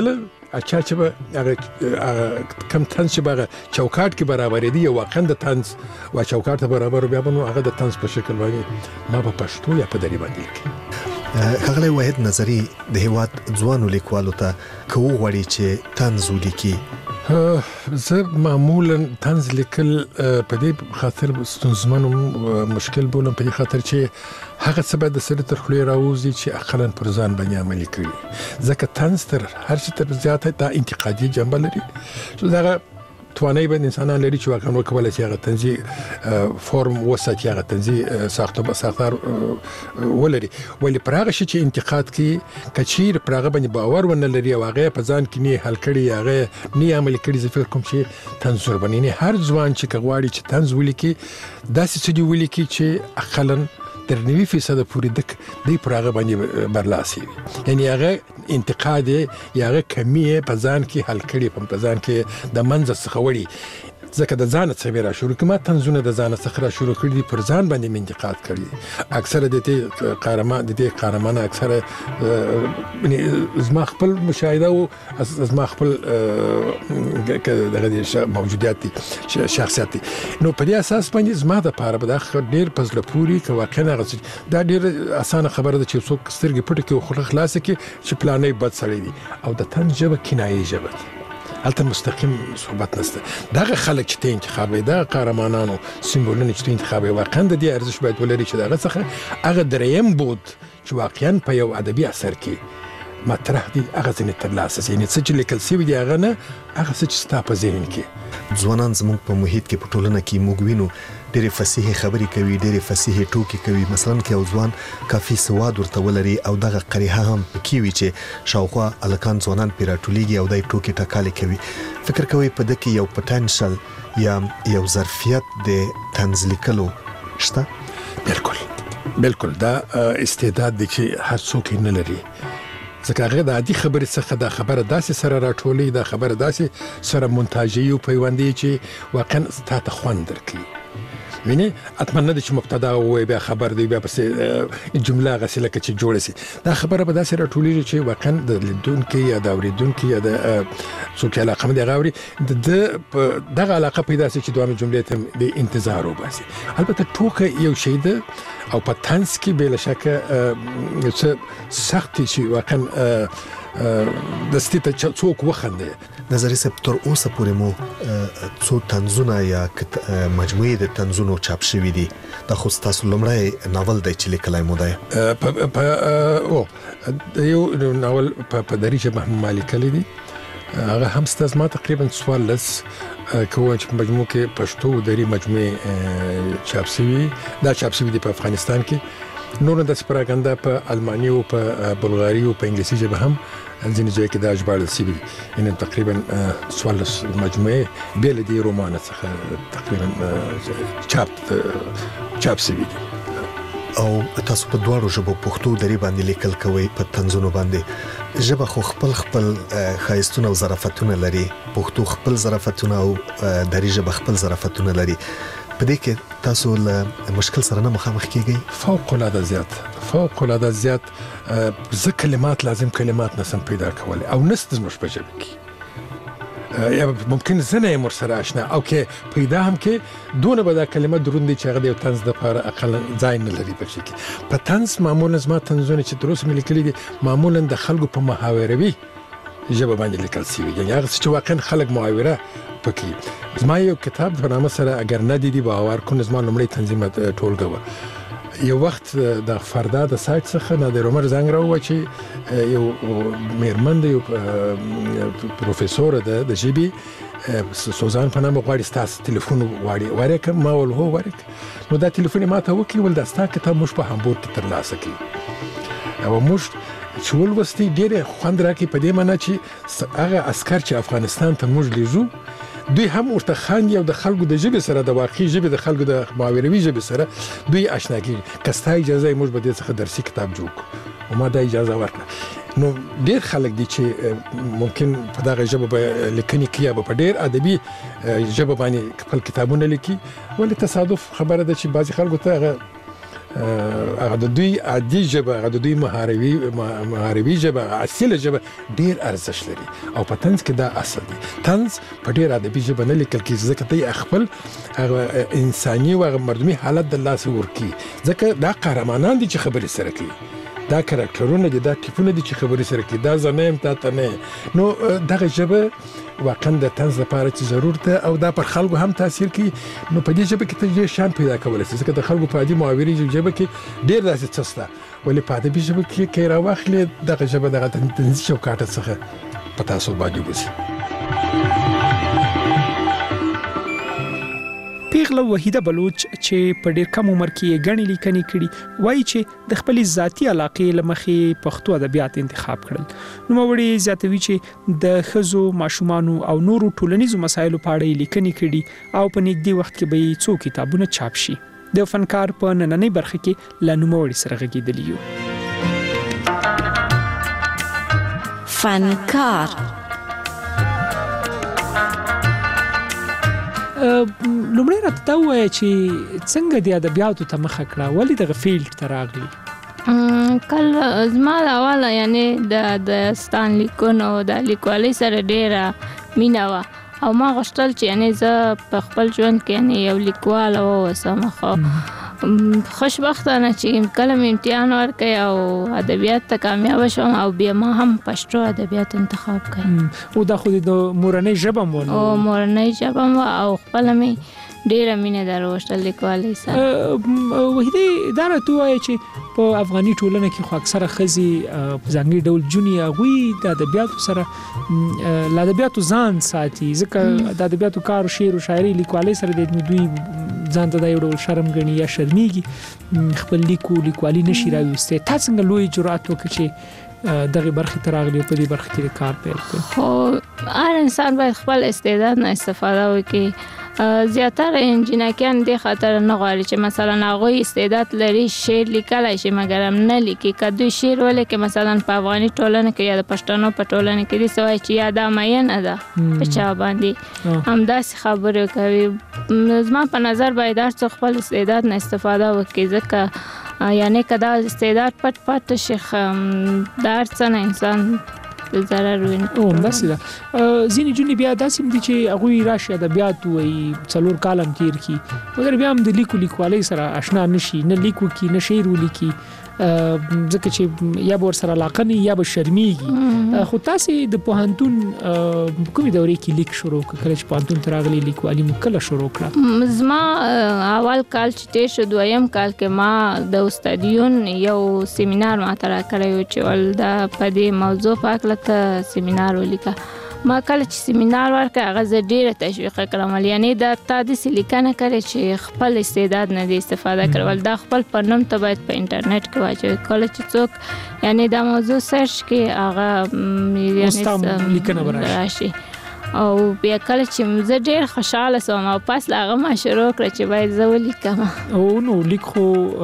اچھا چې به هغه کم طنز چې به چوکاټ کې برابرې دي واقعا د طنز و چوکاټ ته برابر بیا به نو هغه د طنز په شکل باندې ما په پښتو یا په دري باندې لیکي. ښاغلی واحد نظري د هیواد ځوانو لیکوالو ته که وغواړي چې طنز ولیکي زه معمولا طنز لیکل په دې خاطر ستونزمن مشکل بولم په دې خاطر چې هغه څه به د سړي تر خولې راوځي چې اقلا پر ځان باندې عملي کړي ځکه طنز تر هر څه تر زیاته دا انتقادي جنبه لري چې دغه توانایي به انسانان لري چې واقعا وکولای شي هغه طنزي فورم وساتي هغه طنزي ساختار ساختار ولري ولې پر هغه شي چې انتقاد کوي کچیر پر هغه باندې باور ونه لري او هغه په ځان کې نه حل کړي هغه نه عملي کړي زه فکر کوم چې طنز ور باندې هر ځوان چې کغواړي چې طنز ولیکي داسې څه دی ولیکي چې اقلا تر نوي فیصد پورې دک دی پر هغه باندې برلاسي یعنی هغه انتقاد یا هغه کمیه په ځان کې حل کړي په ځان کې د منځ څخه وړي ځکه د ځان څخه را شروع کما تنظونه د ځان څخه را شروع کړي پر ځان باندې انتقاد کړي اکثره د دې قهرمان د دې قهرمانه اکثره زما خپل مشاهده او زما خپل دغه موجودیت شخصیت نو په دې اساس باندې زما د پاره به د ډیر پزله پوری که واقعا دا ډیر اسانه خبره ده چې څوک سترګې پټ کړي او خله خلاص کړي چې پلانې بد سړی دي او د طنز ژبه کنایي ژبه هلته مستقیم صحبت نشته دغه خلک چې ته انتخابوي دغه قهرمانانو سمبولونه چې ته انتخابوي واقعا د دې ارزښت باید ولري چې دغه څخه هغه دریم بود چې واقعا په یو ادبي اثر کې مطرح دي هغه ځینې ترلاسه شي یعنې څه چې لیکل سوي دي هغه نه هغه څه چې ستا په ذهن کې ځوانان زموږ په محیط کې په ټولنه کې موږ وینو ډېرې فصیحې خبرې کوي ډېرې فصیحې ټوکې کوي مثلا کې یو ځوان کافي سواد ورته ولري او دغه قریحه هم پکې وي چې شاوخوا هلکان ځوانان پرې راټولېږي او دی ټوکې ټکالې کوي فکر کوئ په ده کې یو پټنشل یا یو ظرفیت د طنز لیکلو شته بالکل بالکل دا استعداد دی چې هر څوک یې نه لري ځکه هغه د عادي خبرې څخه دا خبره داسې سره راټولي دا خبره داسې سره مونتاژي او پیوندي چې واقعا تا ته خوند درکړي ویني اتمنى د چې مبتدا او بیا خبر دی بیا پس جمله غسله کې چې جوړ شي دا خبره به داسې راټولي چې واقعا د لیدونکو یا د اوریدونکو یا د څوک علاقه مې غاوري د دغه علاقه پیدا شي چې دوه جملې ته د انتظار وباسي البته ټوکه یو شی ده او په طنز کې بلا شک یو څه سخت شي واقعا د ستې ته څوک وخنده نظري صاحب تر اوسه پورې مو څو طنزونه یا مجموعې د طنزونو چاپ شوي دي دا خو ستاسو لومړی ناول دی چې لیکلی مو دی او یو ناول په دري ژبه هم ما لیکلی دی هغه هم ستاسو ما تقریبا څوارلس کوم چې په مجموع کې پښتو دري مجموعې چاپ شوي دا چاپ شوي دي په افغانستان کې نور د سپراګندا په الماني او په بلغاري او په انګلیسي ژبه هم ځینې ځای کې دا ژباړل شوي دي یعنې تقریبا څوارلس مجموعې بې له دې رومانه څخه تقریبا چاپ چاپ شوي دي او تاسو په دواړو ژبو پښتو دري باندې لیکل کوئ په طنزونو باندې ژبه خو خپل خپل ښایستونه او ظرافتونه لري پښتو خپل ظرافتونه او دري ژبه خپل ظرافتونه لري په دې کې تاسو له مشکل سره نه مخامخ کیږئ فوق العاده زیات فوق العاده زیات زه کلمات لازم کلمات نسم پیدا کولی او نست زموږ په ژبه کې یا ممکن زه نه یم ورسره اشنا او کې پیدا هم کې دونه به دا کلمه دروند دي چې هغه د یو طنز دپاره اقلا ځای نه لري په کې په طنز معمولا زما طنزونه چې تر اوسه مې لیکلي دي معمولا د خلکو په محاوروي ژبه باندې لیکل شوي یعنې هغه څه چې واقعا خلک محاوره پکې زما یو کتاب په نامه سره اگر نه دیدی باور کن زما لومړی تنظیم ټولګه وه یو وخت د فردا د سایت څخه نادر عمر زنګ راووه چې یو میرمن د یو پروفیسور ده د ژبې سوزان په نامه غواړي ستاسو تلیفون غواړي ورکړم ما ویل هو ورکړه نو دا تلیفون یې ما ته وکړي ویل دا ستا کتاب موږ په هامبورګ کې ترلاسه کړي او موږ چې ولوستي ډېر خوند راکړي په دې معنا چې هغه عسکر چې افغانستان ته موږ لیږو دوی هم ورته خاندي او د خلکو د ژبې سره د واقعي ژبې د خلکو د محاوروي ژبې سره دوی اشنا کېږي که ستا اجازه یې موږ به دې څخه درسي کتاب جوړ کړو او ما دا اجازه ورکړه نو ډېر خلک دي چې ممکن په دغه ژبه به لیکنې کوي یا به په ډېر ادبي ژبه باندې خپل کتابونه لیکي ولې تصادف خبره ده چې بعضې خلکو ته هغه هغه د دوی عادي ژبه هغه د دوی مهاروي مهاروي ژبه اصلي ژبه ډیر ارزښت لري او په طنز کې دا اصل دی. طنز په ډیر ادبي ژبه نه لیکل کېږي ځکه ته خپل هغه انساني او هغه مردمي حالت د لاس ورکی ځکه دا قهرمانان دي چې خبرې سره کوي، دا کاراکټرونه دي، دا ټیپونه دي چې خبرې سره کوي، دا زنه هم تا ته نه. نو دغه ژبه واقعا د طنز لپاره چې ضرورت ده او دا پر خلکو هم تاثیر کوي. نو په دې ژبه کې ته ډېر شان پیدا کولی شې ځکه د خلکو په عادي معاوري ژبه کې ډېر داسې څه شته، ولې په ادبي ژبه کې که یې راواخلې دغه ژبه دغه طنزي چوکاټه څخه په تاسو باندې وځي. پیغله وحیده بلوچ چې په ډیر کم عمر کې غنی لیکنې کړي وایي چې د خپل ذاتی علاقې لمخې پښتو ادبیات انتخاب کړل. نو موري زیاتوي چې د خزو ماشومانو او نورو ټولنیزو مسایلو په اړه لیکنې کړي او په نږدې وخت کې به څو کتابونه چاپ شي. د فنکار په نننۍ برخه کې لا نوموړي سره غږیدلی یو. فنکار لومړی راته دا ووایه چې څنګه د ادبیاتو ته مخه کړه، ولې دغه فیلډ ته راغلي؟ کله زما د اوله یعنې د داستان لیکونو د لیکوالۍ سره ډېره مینه وه او ما غوښتل چې یعنې زه په خپل ژوند کې یعنې یو لیکواله واوسم. خو خوشبختانه چې کله مې امتحان ورکړی او ادبیات ته کامیابه شوم او بیا ما هم پښتو ادبیات انتخاب کړی. او دا خو د مورنۍ ژبه هم وه؟ او مورنۍ ژبه هم وه او خپله مې ډېره مینه درلوده لیکوالۍ سره. وحیدې دا راته ووایه چې په افغاني ټولنه کې خو اکثره ښځې په ځانګړي ډول جونې هغوی د ادبیاتو سره له ادبیاتو ځان ساتي ځکه د ادبیاتو کار شعر و شاعري لیکوالۍ سره د دوی ځان ته دا یو ډول شرم ګڼي یا شرمیږي خپل لیکو لیکوالي نشي راویستی. تا څنګه لوی جرأت وکړ چې دغه برخې ته راغلی او په دې برخه کې کار پیل کړ؟ خو هر انسان باید خپل استعداد نه استفاده وکړي. زیاتره انجیناکیان دې خاطر نه غواړي چې مثلا هغوی استعداد لري شعر لیکلی شي مګر هم نه لیکي. که دوی شعر ولیکي مثلا په افغاني ټولنه کې یا د پښتنو په ټولنه کې داسې وایي چې یا دا مینه ده په چا باندې همداسې خبرې کوي. زما په نظر باید هر څوک خپل استعداد نه استفاده وکړي ځکه یعنې که دا استعداد پټ پاتې شي د هر څه نه انسان ضرر ویني. او همداسې ده. ځینې جونې بیا داسې هم دي چې هغوی راشي ادبیات ووایي څلور کال هم تېر کړي مګر بیا هم د لیکو لیکوالۍ سره اشنا نه شي، نه لیک وکړي نه شعر ولیکي ځکه چې یا به ورسره علاقه نه یا به شرمیږي. خو تاسې د پوهنتون کومې دورې کې لیک شروع کړه؟ کله چې پوهنتون ته راغلي لیکوالي مو کله شروع کړه؟ زما اول کال چې تېر شو دویم کال کې ما د استادیون یو سیمینار ماته راکړی و چې ول دا په دې موضوع په هکله ته سیمینار ولیکه. ما کله چې سیمینار ورکړ هغه زه ډېره تشویق کړم یعنې دا تا داسې لیکنه کړې چې خپل استعداد نه دی استفاده کړی دا خپل په نوم ته باید په انټرنیټ کې واچوي. کله چې څوک یعنې دا موضوع سرچ کې هغه لیکنه به راشي او بیا کله چې زه ډېر خوشحاله شوم او پس له هغه ما شروع کړه چې باید زه ولیکم. او نو لیک خو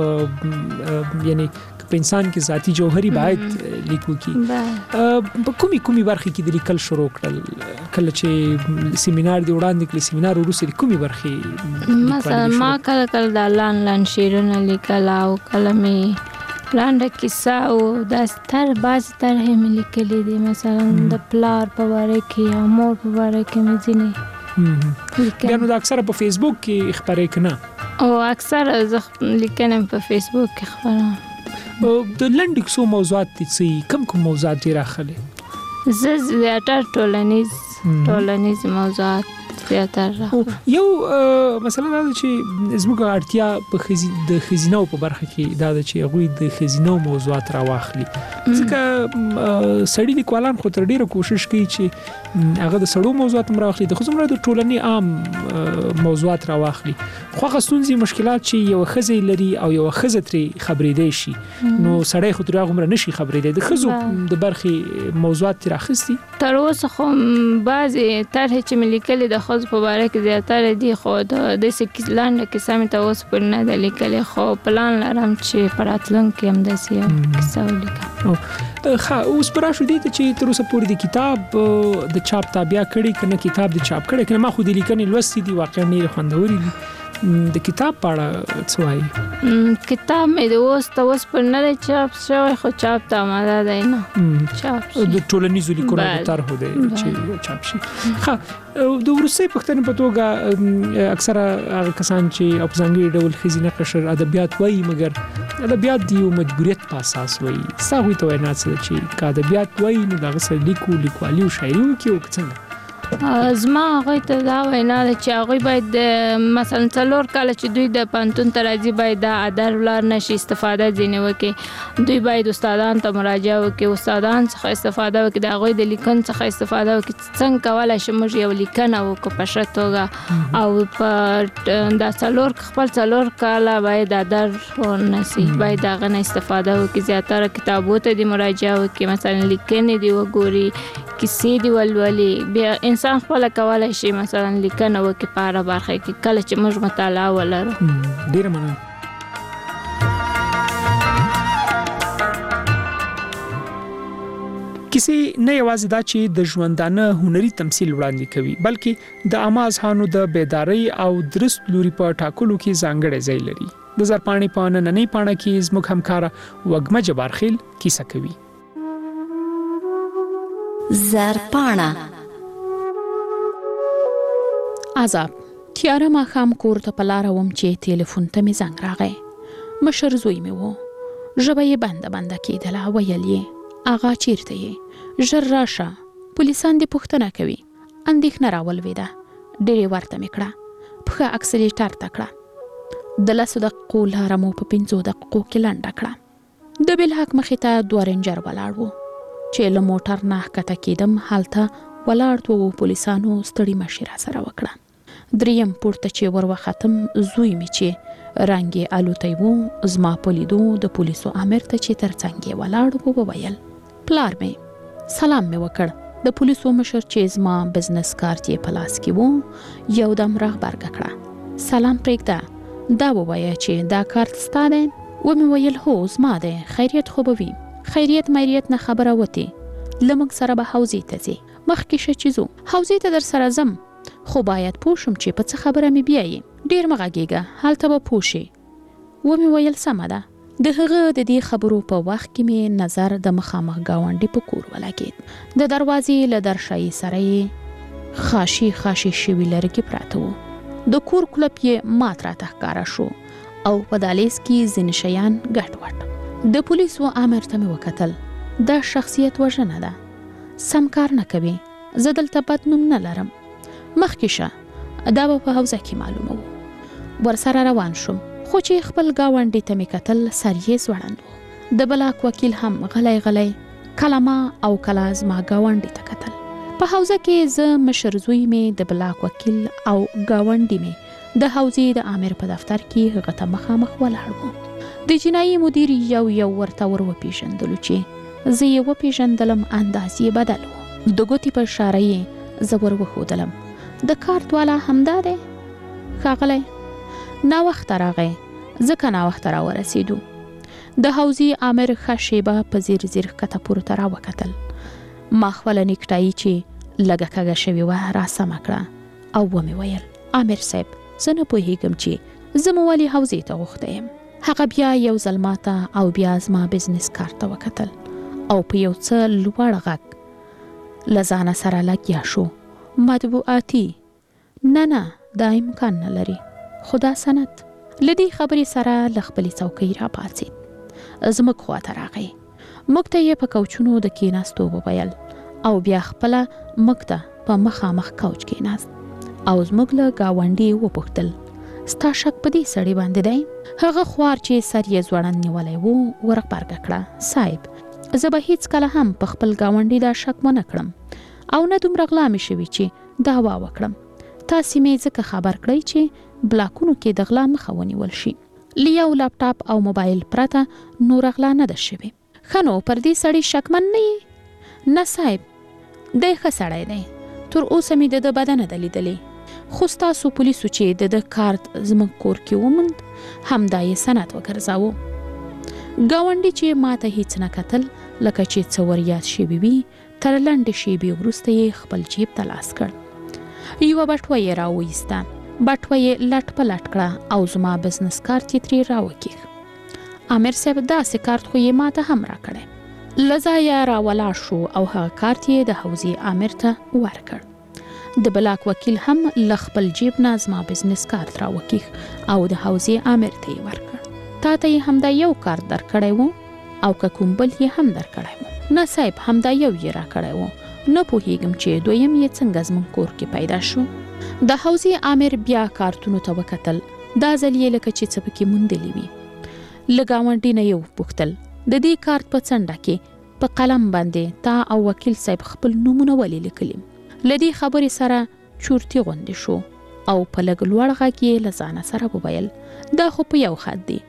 یعنې په انسان کې ذاتی جوهري باید لیکو کی. په کومي کومي برخه کې د لیکل شروع کړل؟ کله چې سیمینار دی وړاندې کړل سیمینار وروسته کومي برخه مثلا ما کله کله د لان لان شعرونه لیکل او کله مې لانډه کیسه او د ستر باز طرحې مې لیکلې دي مثلا د پلار په باره کې یا مور په باره کې مې ځینې بیا نو د اکثره په فیسبوک کې خپرې که نه؟ او اکثره زه لیکنه په فیسبوک کې خپروم. د لنډ کیسو موضوعات دي څه کوم کوم موضوعات دي راخلي؟ زه زیاتره ټولنیز ټولنیز موضوعات زیاتره یو مثلا دا چې زموږ اړتیا په د خزینو په برخه کې دا چې هغوی د خزینو موضوعات راواخلي ځکه سړي لیکوالان خو تر ډیره کوشش کوي چې هغه د سړو موضوعات هم راواخلي د خو د ټولنې عام موضوعات راواخلي. خو هغه ستونزې مشکلات چې یو ښځه لري او یو ښځه ترې خبرېدی شي نو سړی خو ترې هغومره نشي خبرېدی. د ښځو د برخې موضوعات ترې راخیستي تر اوسه خو بعضې طرحې چې مې لیکلې د ښځو په باره کې زیاتره دي خو د داسې لنډه کیسه مې ته اوس پورې نه ده لیکلې خو پلان لرم چې په راتلونکي کې همداسې یو کیسه ولیکم. ښه اوس به راشو دې ته چې تر اوسه پورې د کتاب د چاپ تابیا کړي که نه کتاب د چاپ کړی که نه ما خو د لیکنې لوستي دي واقعا ډېرې خوندورې دي د کتاب په اړه څه وایي؟ کتاب مې د اوس ته اوس پر نه دی چاپ شوی خو چاپ ته آماده دی نه چاپ شي د ټولنیزو لیکنو د طرحو دی چې چاپ شي. ښه د وروستۍ پوښتنې په توګه اکثره هغه کسان چې او په ځانګړي ډول ښځینه قشر ادبیات وایي مګر ادبیات د یو مجبوریت په اساس وایي. ستا هغوی ته وینا څه ده چې که ادبیات وایي نو د هغه سره لیکو لیکوالي او شاعري وکړي او که څنګه؟ زما هغوی ته دا وینا ده چې هغوی باید د مثلا څلور کاله چې دوی د پوهنتون ته راځي باید د ادر ولار نه شي استفاده ځینې وکړي. دوی باید استادان ته مراجعه وکړي، استادان څخه استفاده وکړي، د هغوی د لیکن څخه استفاده وکړي څنګه کولی شي موږ یو لیکنه وکړو په ښه توګه. او په دا څلور خپل څلور کاله باید ادر ونسي، باید د هغه نه استفاده وکړي، زیاتره کتابو ته دې مراجعه وکړي، مثلا لیکنې دې وګوري، کیسې دې ولولي. بیا انسان خپله کولی شي مثلا لیکنه وکړي په هره برخه کې کله چې موږ مطالعه ولرو. ډېره مننه. کیسې نه یوازې دا چې د ژوندانه هنري تمثیل وړاندې کوي بلکې د عامه اذهانو د بیدارۍ او درست لوري په ټاکلو کې ځانګړی ځای لري. د زرپاڼې په نننۍ پاڼه کې زموږ همکاره وږمه جبارخیل کیسه کوي. زرپاڼه. عذاب تیاره ماښام کور ته په لاره وم چې تلیفون ته مې زنګ راغی. مشر زوی مې و، ژبه یې بنده بنده کېدله. ویل یې اغا چیرته یې؟ ژر راشه، پولیسان دې پوښتنه کوي. اندېښنه راولوېده، ډېرې ورته مې کړه، پښه اکسلیټر ته کړه. د لسو دقیقو لاره مو په پنځو دقیقو کې لنډه کړه. د بلحق مخې ته دوه رینجر ولاړ و چې له موټر نه ښکته کېدم هلته ولاړ دوو پولیسانو ستړي مشي راسره وکړه. دریم پورته چې ور وختم زوی مې چې رنګ یې الوتی و زما په لیدو د پولیسو امر ته چې تر څنګ یې ولاړ و وویل پلار مې. سلام مې وکړ. د پولیسو مشر چې زما بزنس کارت یې په لاس کې و یو دم راغبرګه کړه. سلام پرېږده، دا ووایه چې دا کارت ستا دی؟ ومې ویل هو زما دی، خیریت خو به وي. خیریت مریت نه خبره وتې، له موږ سره به حوزې ته ځې. مخکې شه چې ځو. حوزې ته در سره ځم خو باید پوه شم چې په څه خبره مې بیایي. ډېر مه غږېږه، هلته به پوه شې. ومې ویل سمه ده. د هغه د دې خبرو په وخت کې مې نظر د مخامخ ګاونډي په کور ولګېد. د دروازې له درشایي سره یې خاشي خاشي شوي لرګي پراته وو. د کور کلپ یې مات راته ښکاره شو او په دهلیز کې ځینې شیان ګډ وډ. د پولیسو امر ته مې وکتل. دا شخصیت وژنه ده، سم کار نه کوي، زه دلته بد نوم نه لرم. مخکې شه، دا به په حوزه کې معلومه وو. ورسره روان شوم خو چې خپل ګاونډي ته مې کتل سر یې ځوړند و. د بلاک وکیل هم غلی غلی کله ما او کله زما ګاونډي ته کتل. په حوزه کې زه مشر زوی مې د بلاک وکیل او ګاونډي مې د حوزې د امر په دفتر کې هغه ته مخامخ ولاړ وو. د جنایي مدیر یو یو ورته ور وپېژندلو چې زه یې وپېژندلم انداز یې بدل و. د ګوتې په اشاره یې زه ور وښودلم. د کارت والا همدا دی؟ ښاغلی ناوخته راغی، ځکه ناوخته راورسېدو. د حوزې امر ښه شیبه په ځیر ځیر ښکته پورته راوکتل. ما خپله نیکټایي چې لږه کږه شوې وه راسمه کړه او ومې ویل امر صاحب زه نه پوهېږم چې زه مو ولې حوزې ته غوښته یم. هغه بیا یو ځل ماته او بیا زما بزنس کارت ته وکتل او په یو څه لوړ غږ له ځانه سره لګیا شو. مطبوعاتي؟ نه نه دا امکان نه لري، خو دا سند. له دې خبرې سره له خپلې څوکۍ راپاڅېد، زموږ خواته راغی. موږ ته یې په کوچونو د کېناستو وویل او بیا خپله موږ ته په مخامخ کوچ کېناست او زموږ له ګاونډي وپوښتل ستا شک په دې سړي باندې دی؟ هغه خوار چې سر یې ځوړند نیولی و ورغبرګه کړه صاحب زه به هیڅ کله هم په خپل ګاونډي دا شک ونه کړم او نه دومره غلا مې شوي چې دعوا وکړم. تاسې مې ځکه خبر کړئ چې بلاکونو کې د غلا مخه ونیول شي. له یو لپټاپ او موبایل پرته نور غلا نه ده شوې. ښه نو پر دې سړي شکمن نه یې؟ نه صاحب دی ښه سړی دی، تر اوسه مې د ده بده نه ده لیدلې. خو ستاسو پولیسو چې د ده کارت زموږ کور کې وموند همدا یې سند وګرځاوه. ګاونډي چې ما ته هیڅ نه کتل لکه چې څه ور یاد شوي وي، تر لنډې شیبې وروسته یې خپل جیب ته لاس کړ. یوه بټوه یې راوایسته، بټوه یې لټ په لټ کړه او زما بزنس کارت یې ترې راوکیښ. امیر صاحب داسې کارت خو یې ماته هم راکړی. له ځایه راولاړ شو او هغه کارت یې د حوزې امیر ته ورکړ. د بلاک وکیل هم له خپل جیب نه زما بزنس کارت راوکیښ او د حوزې امیر ته یې ورکړ. تا ته یې همدا یو کارت درکړی و او که کوم بل یې هم درکړی و؟ نه صاحب، همدا یو یې راکړی و. نه پوهیږم چې دویم یې څنګه زموږ کور کې پیدا شو. د حوزې امیر بیا کارتونو ته وکتل. دا ځل یې لکه چې څه پکې موندلي وي. له ګاونډي نه یې وپوښتل د دې کارت په څنډه کې په قلم باندې تا او وکیل صاحب خپل نومونه ولې لیکلي؟ له دې خبرې سره چورتي غوندې شو او په لږ لوړ غږ یې له ځانه سره وویل دا خو په یو خط دی.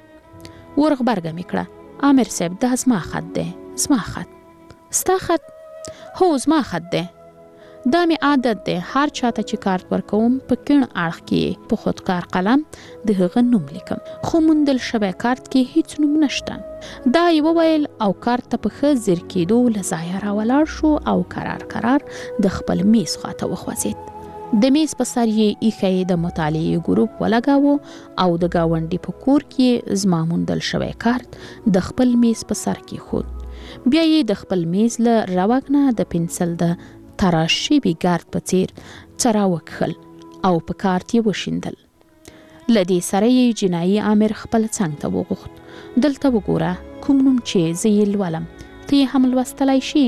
ورغبرګه مې کړه. امیر صاحب دا زما خط دی. زما خط؟ ستا خط؟ هو زما خط دی. دا مې عادت دی هر چاته چې کارت ورکوم په کیڼ اړخ کې په خودکار قلم د هغه نوم لیکم، خو موندل شوی کارت کې هیڅ نوم نشته. دا یې وویل او کارت ته په ښه ځیر کېدو له ځایه راولاړ شو او کرار کرار د خپل میز خواته وخوځېد. د میز په سر یې ایښی د مطالعې ګروپ ولګاوه او د ګاونډي په کور کې زما موندل شوی کارت د خپل میز په سر کې خود. بیا یې د خپل میز له روغ نه د پنسل د تراشي بي ګارد په څیر څرا وکړل او په کارت یې وشیندل. لدې سره یې جنایي امیر خپل څنګ ته وغوښت. دلته وګوره کوم نوم چې زه یې لولم ته یې هم لوستلی شي؟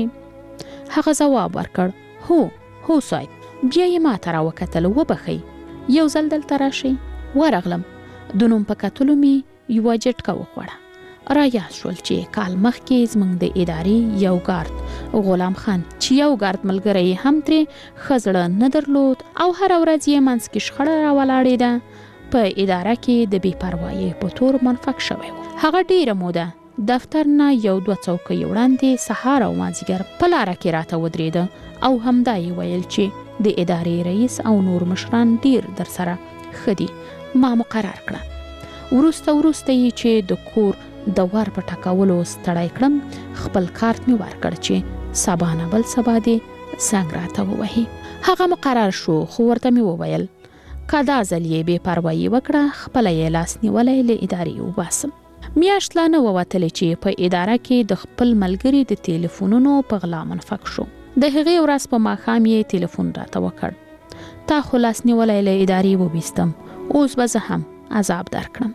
هغه ځواب ورکړ هو هو صاحب. بیا یې ما ته راوکتل وبخئ یو ځل دلته راشئ. ورغلم. د نوم په کتلو مې یوه جټکه وخوړه. را یاد شول چې کال مخکې زموږ د ادارې یو ګارد غلام خان چې یو ګارد ملګری هم ترې ښه زړه نه درلود او هره ورځ یې منځ کې شخړه راولاړېده، په اداره کې د بې پروایۍ په تور منفق شوی و. هغه ډېره موده دفتر نه یو دوه څوکۍ وړاندې سهار او مازدیګر په لاره کې راته ودرېده او همدا یې ویل چې د ادارې رئیس او نور مشران ډېر در سره ښه دي. ما مقرر کړه. وروسته وروسته یې چې د کور د ور په ټکولو ستړی کړم خپل کارت مې ورکړ چې سبا نه بل سبا دې زنګ راته ووهي. هغه مقرر شو خو ورته مې وویل که دا ځل یې بې پروایي وکړه خپله یې لاس نیولی له ادارې وباسم. میاشت لا نه ووتلې چې په اداره کې د خپل ملګري د تلیفونونو په غلا منفق شو. د هغې ورځ په ماښام یې تلیفون راته وکړ تا خو لاس نیولی له ادارې وبیستم، اوس به زه هم عذاب درکړم.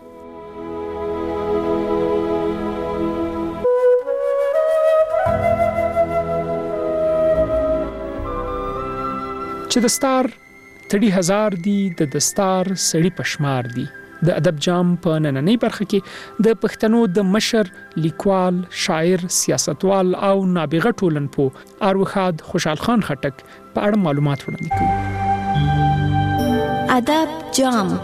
چې د ستار تړي هزار دي د دستار سړي پشمار دي. د ادب جام په نننۍ برخه کې د پښتنو د مشر لیکوال، شاعر، سیاستوال او نابغه ټولنپوه اروخاد خوشحال خان خټک په اړه معلومات وړاندې کوو. ادب جام.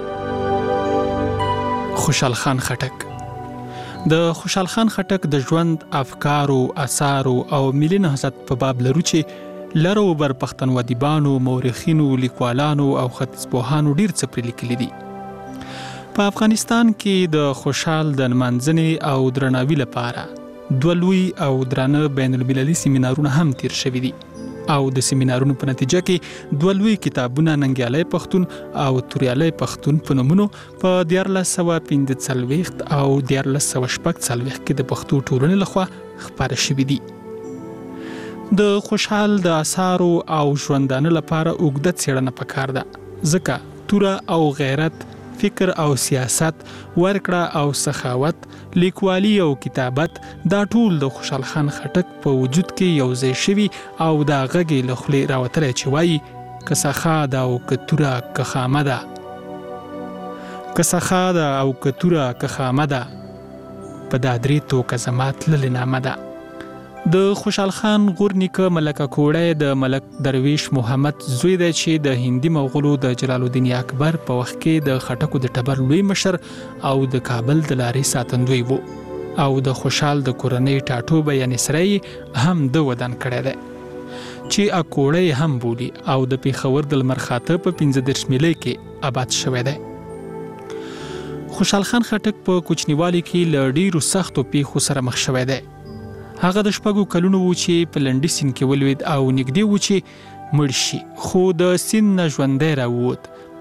خوشحال خان خټک د خوشحال خان خټک د ژوند، افکارو، اثارو او ملي نهضت په باب لرو چې لرو بر پښتنو ادیبانو، مورخینو، لیکوالانو او ختیځپوهانو ډیر څه پرې لیکلي دي. په افغانستان کې د خوشحال د نمانځنې او درناوي لپاره دوه لوی او درانه بین المللي سیمینارونه هم تیر شوي دي او د سیمینارونو په نتیجه کې دوه لوی کتابونه ننګیالی پښتون او توریالی پښتون په نومونو په دیارلس سوه پنځه څلوېښت او دیارلس سوه شپږ څلوېښت کې د پښتو ټولنې لخوا خپاره شوي دي. د خوشحال د اثارو او ژوندانه لپاره اوږده څېړنه پکار ده، ځکه توره او غیرت، فکر او سیاست، ورکړه او سخاوت، لیکوالي او کتابت دا ټول د خوشحال خان خټک په وجود کې یو ځای شوي او دا غږ یې له خولې راوتلی چې وایي که سخا ده او که توره که خامه ده، که سخا ده او که توره که خامه ده، په دا درې توکه زما تللې نامه ده. د خوشحال خان غور نیکه ملکه کوړی د ملک درویش محمد زوی دی چې د هندي مغولو د جلال الدین اکبر په وخت کې د خټکو د ټبر لوی مشر او د کابل د لارې ساتندوی وو او د خوشحال د کورنۍ ټاټوبه یعنې سره هم د ودان کړی دی چې اکوړی هم بولي او د پیښور د لمر خاته په پنځه دېرش میلۍ کې آباد شوی دی. خوشحال خان خټک په کوچنیوالي کې له ډیرو سختو پیښو سره مخ شوی دی. هغه د شپږو کلونو و چې په لنډي سیند کې ولوید او نږدې و چې مړ شي، خو د سیند نه ژوندی راووت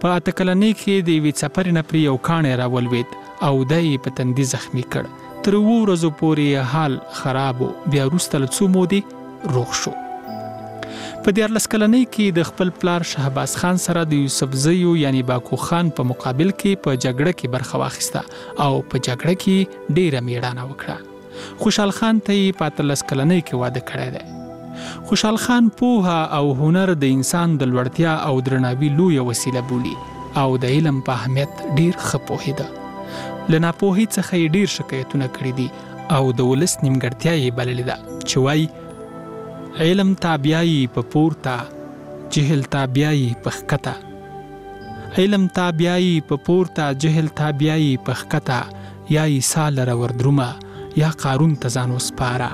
په اته کلنۍ کې د یوې څپرې نه پرې یو کاڼی راولوېد او دی یې په تندي زخمي کړ. تر اوو ورځو پورې حال خراب و. بیا وروسته له څو مودې روغ شو. په دیارلس کلنۍ کې د خپل پلار شهباز خان سره د یوسفزیو یعنی باکو خان په مقابل کې په جګړه کې برخه واخیسته او په جګړه کې ډیره میړانه وکړه. خوشحال خان ته یې په اتلس کلنۍ کې واده کړی دی. خوشحال خان پوهه او هنر د انسان د لوړتیا او درناوي لویه وسیله بولي او د علم په اهمیت ډیر ښه پوهېده. له ناپوهۍ څخه یې ډیر شکایتونه کړي دي او د ولس نیمګړتیا یې بللې ده چې وایي علم تا بیایي په پورته، جهل تا بیایي په ښکته. علم تا بیایي په پورته، جهل تا بیایي په ښکته. یا عیسی لره وردرومه یا قارون ته ځان وسپاره.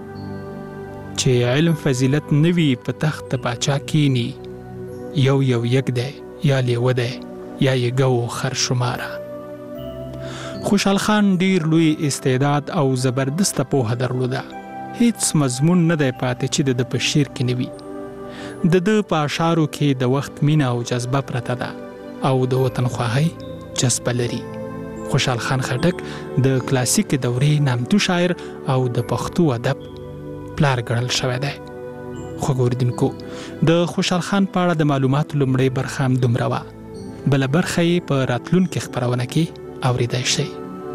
چې علم فضیلت نوي په تخت باچا کینی، یو یو یک دی یا لیوه دی یا یې ګو خر شماره. خوشحال خان ډیر لوی استعداد او زبردسته پوهه درلوده. هیڅ مضمون نه دی پاتې چې د ده په شعر کې نه وي. د ده په اشعارو کې د وخت مینه او جذبه پرته ده او د وطنخواهۍ جذبه لري. خوشحال خان خټک د کلاسیک دورې نامتو شاعر او د پښتو ادب پلار ګڼل شوی دی. خو اوریدونکو، د خوشحال خان په اړه د معلوماتو لومړۍ برخه هم دومره وه. بله برخه یې په راتلونکې خپرونه کې اوریدای شئ.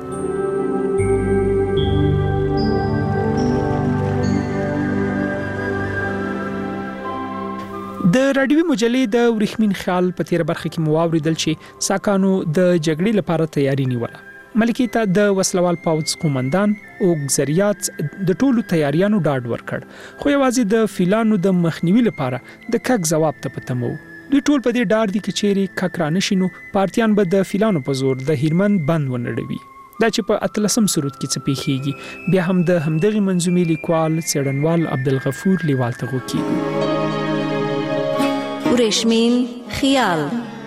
د راډیوي مجلې د ورېښمین خیال په تیره برخه کې مو واوریدل چې ساکانو د جګړې لپاره تیاری نیوله. ملکې ته د وسلوال پوځ قومندان اوګزریات د ټولو تیاریانو ډاډ ورکړ، خو یوازې د فیلانو د مخنیوي لپاره د کک ځواب ته په تمه و. دوی ټول په دې ډاډ دي چې چیرې کک رانشي نو پارتیان به د فیلانو په زور د هیرمند بند ونړوي. دا چې په اتلسم سرود کې څه پیښیږي بیا هم د همدغې منظومې لیکوال څېړنوال عبدالغفور لیوال ته غوږ ورېښمین خیال.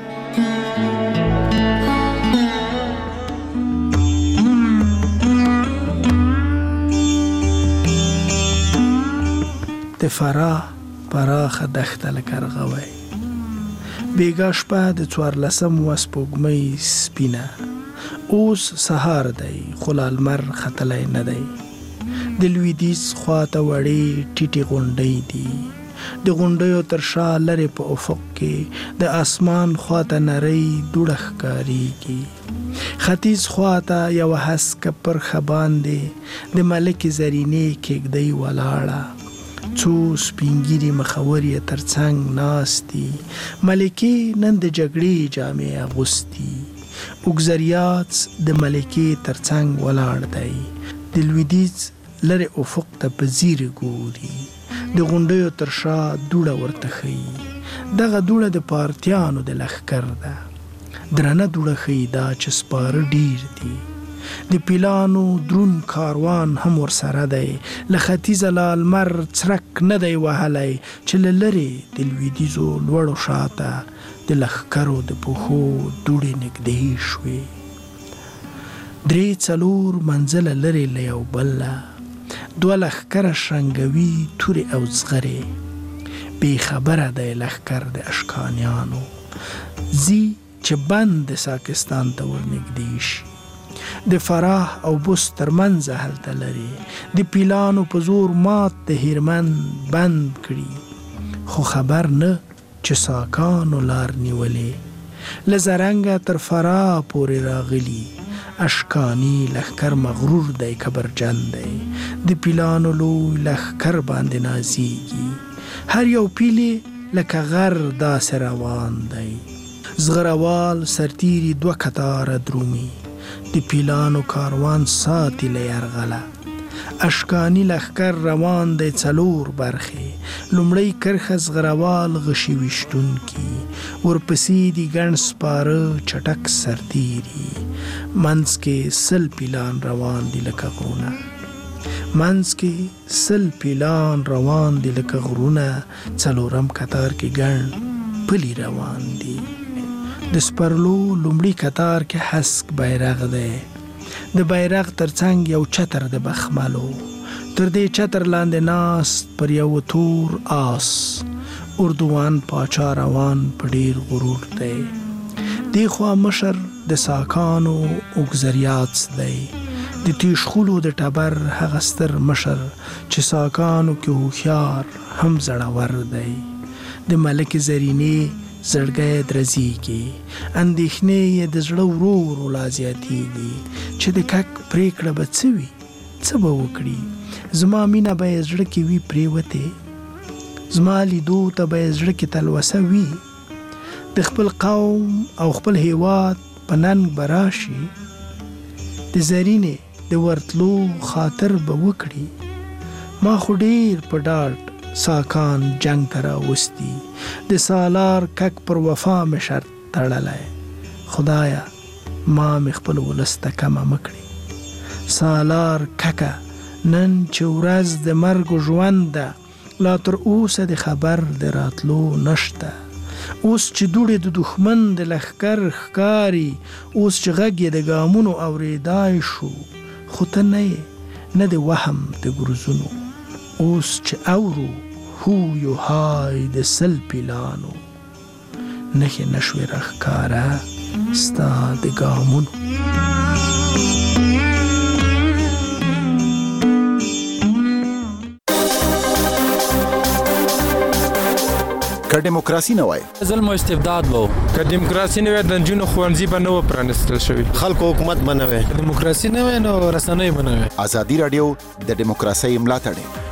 د فراه پراخه دښته لکه ارغوی، بیګا شپه د څوارلسم وه سپوږمۍ سپینه. اوس سهار دی خو لا لمر ختلی نه دی. د لویدیځ خواته وړې ټیټې غونډۍ دي، د غونډیو تر شا لرې په افق کې د اسمان خواته نرۍ دوړه ښکارېږي. ختیځ خواته یوه هسکه پرخه باندې د ملکې زرینې کېږدۍ ولاړه. څو سپینګیري مخورې تر څنګ ناستي، ملکې نن د جګړې جامې اغوستي. اوګزریات د ملکې تر څنګ ولاړ دی، د لویدیځ لرې افق ته په ځیر ګوري، د غونډیو تر شا دوړه ورته ښیي. دغه دوړه د پارتیانو د لښکر ده، درنه دوړه ښیي دا چې سپاره ډیر دي. د پیلانو درون کاروان هم ورسره دی، له ختیځه لا لمر څرک نه دی وهلی چې له لرې د لویدیځو لوړو شاته د لښکرو د پښو دوړې نږدې شوې. درې څلور منزله لرې له یو بل دوه لښکره شرنګوي تورې او زغرې. بې خبره دی لښکر د اشکانیانو، ځي چې بند د ساکستان ته ورنږدې شي. د فراه او بست ترمنځ هلته لري، د پیلانو په زور مات د هیرمند بند کړي. خو خبر نه چې ساکانو لار نیولې، له زرنګه تر فراه پورې راغلي. اشکانی لښکر مغرور دی کبرجن دی، د پیلانو لوی لښکر باندې نازیږي. هر یو پیلې لکه غر داسې روان دی، زغروال سرتیري دوه کتاره درومي، د پیلانو کاروان ساتي له یرغله. اشکانی لښکر روان دی څلور برخې، لومړی کرښه زغروال غشي ویشتونکي، ورپسې دي ګڼ سپاره چټک سرتیري، منځ کې سل پیلان روان دي لکه غرونه. منځ کې سل پیلان روان دي لکه غرونه، څلورم کتار کې ګڼ پلي روان دي. د سپرلو لومړي کتار کې حسک بیرغ دی، د بیرغ ترڅنګ یو چتر د بخملو، تر دې چتر لاندې ناست پر یو تور آس اردوان پاچا روان په ډیر غرور دی. دی خوا مشر د ساکانو اوګزریات دی د تیشخولو د ټبر هغه ستر مشر چې ساکانو کې هوښیار هم زړور دی د ملک زرینې زړګی درزیږي اندېښنې یې د زړه ورو ورو لا زیاتېږي چې د کک پرېکړه به څه وي څه به وکړي زما مینه به یې زړه کې وي پرېوتې زما لیدو ته به یې زړه کې تلوسه وي د خپل قوم او خپل هیواد په ننګ به راشي د زرینې د ورتلو خاطر به وکړي ما خو ډېر په ډاډ ساکان جنگ ته راوستي د سالار کک پر وفا مې شرط تړلی خدایا ما مې خپل ولس ته کمه مه کړي سالار ککه نن چې ورځ د مرګ ژوند ده لا تر اوسه د خبر د راتلو نشته اوس چې دوړې د دښمن د لښکر ښکاري اوس چې غږ یې د ګامونو اورېدای شو خو ته نه یې نه د وهم د ګرزونو اوس چې اورو هو یو های د سل پیلانو نښې نشوې راښکاره ستا د ګامونو که دیموکراسي نه وای ظلم او استبداد وو که دیموکراسي نه وای د نجونو ښوونځي به نه و پرانیستل شوي خلکو حکومت به نه وای دیموکراسي نه وای نو رسنۍ به نه وای ازادي راډیو د دیموکراسۍ ملاتړ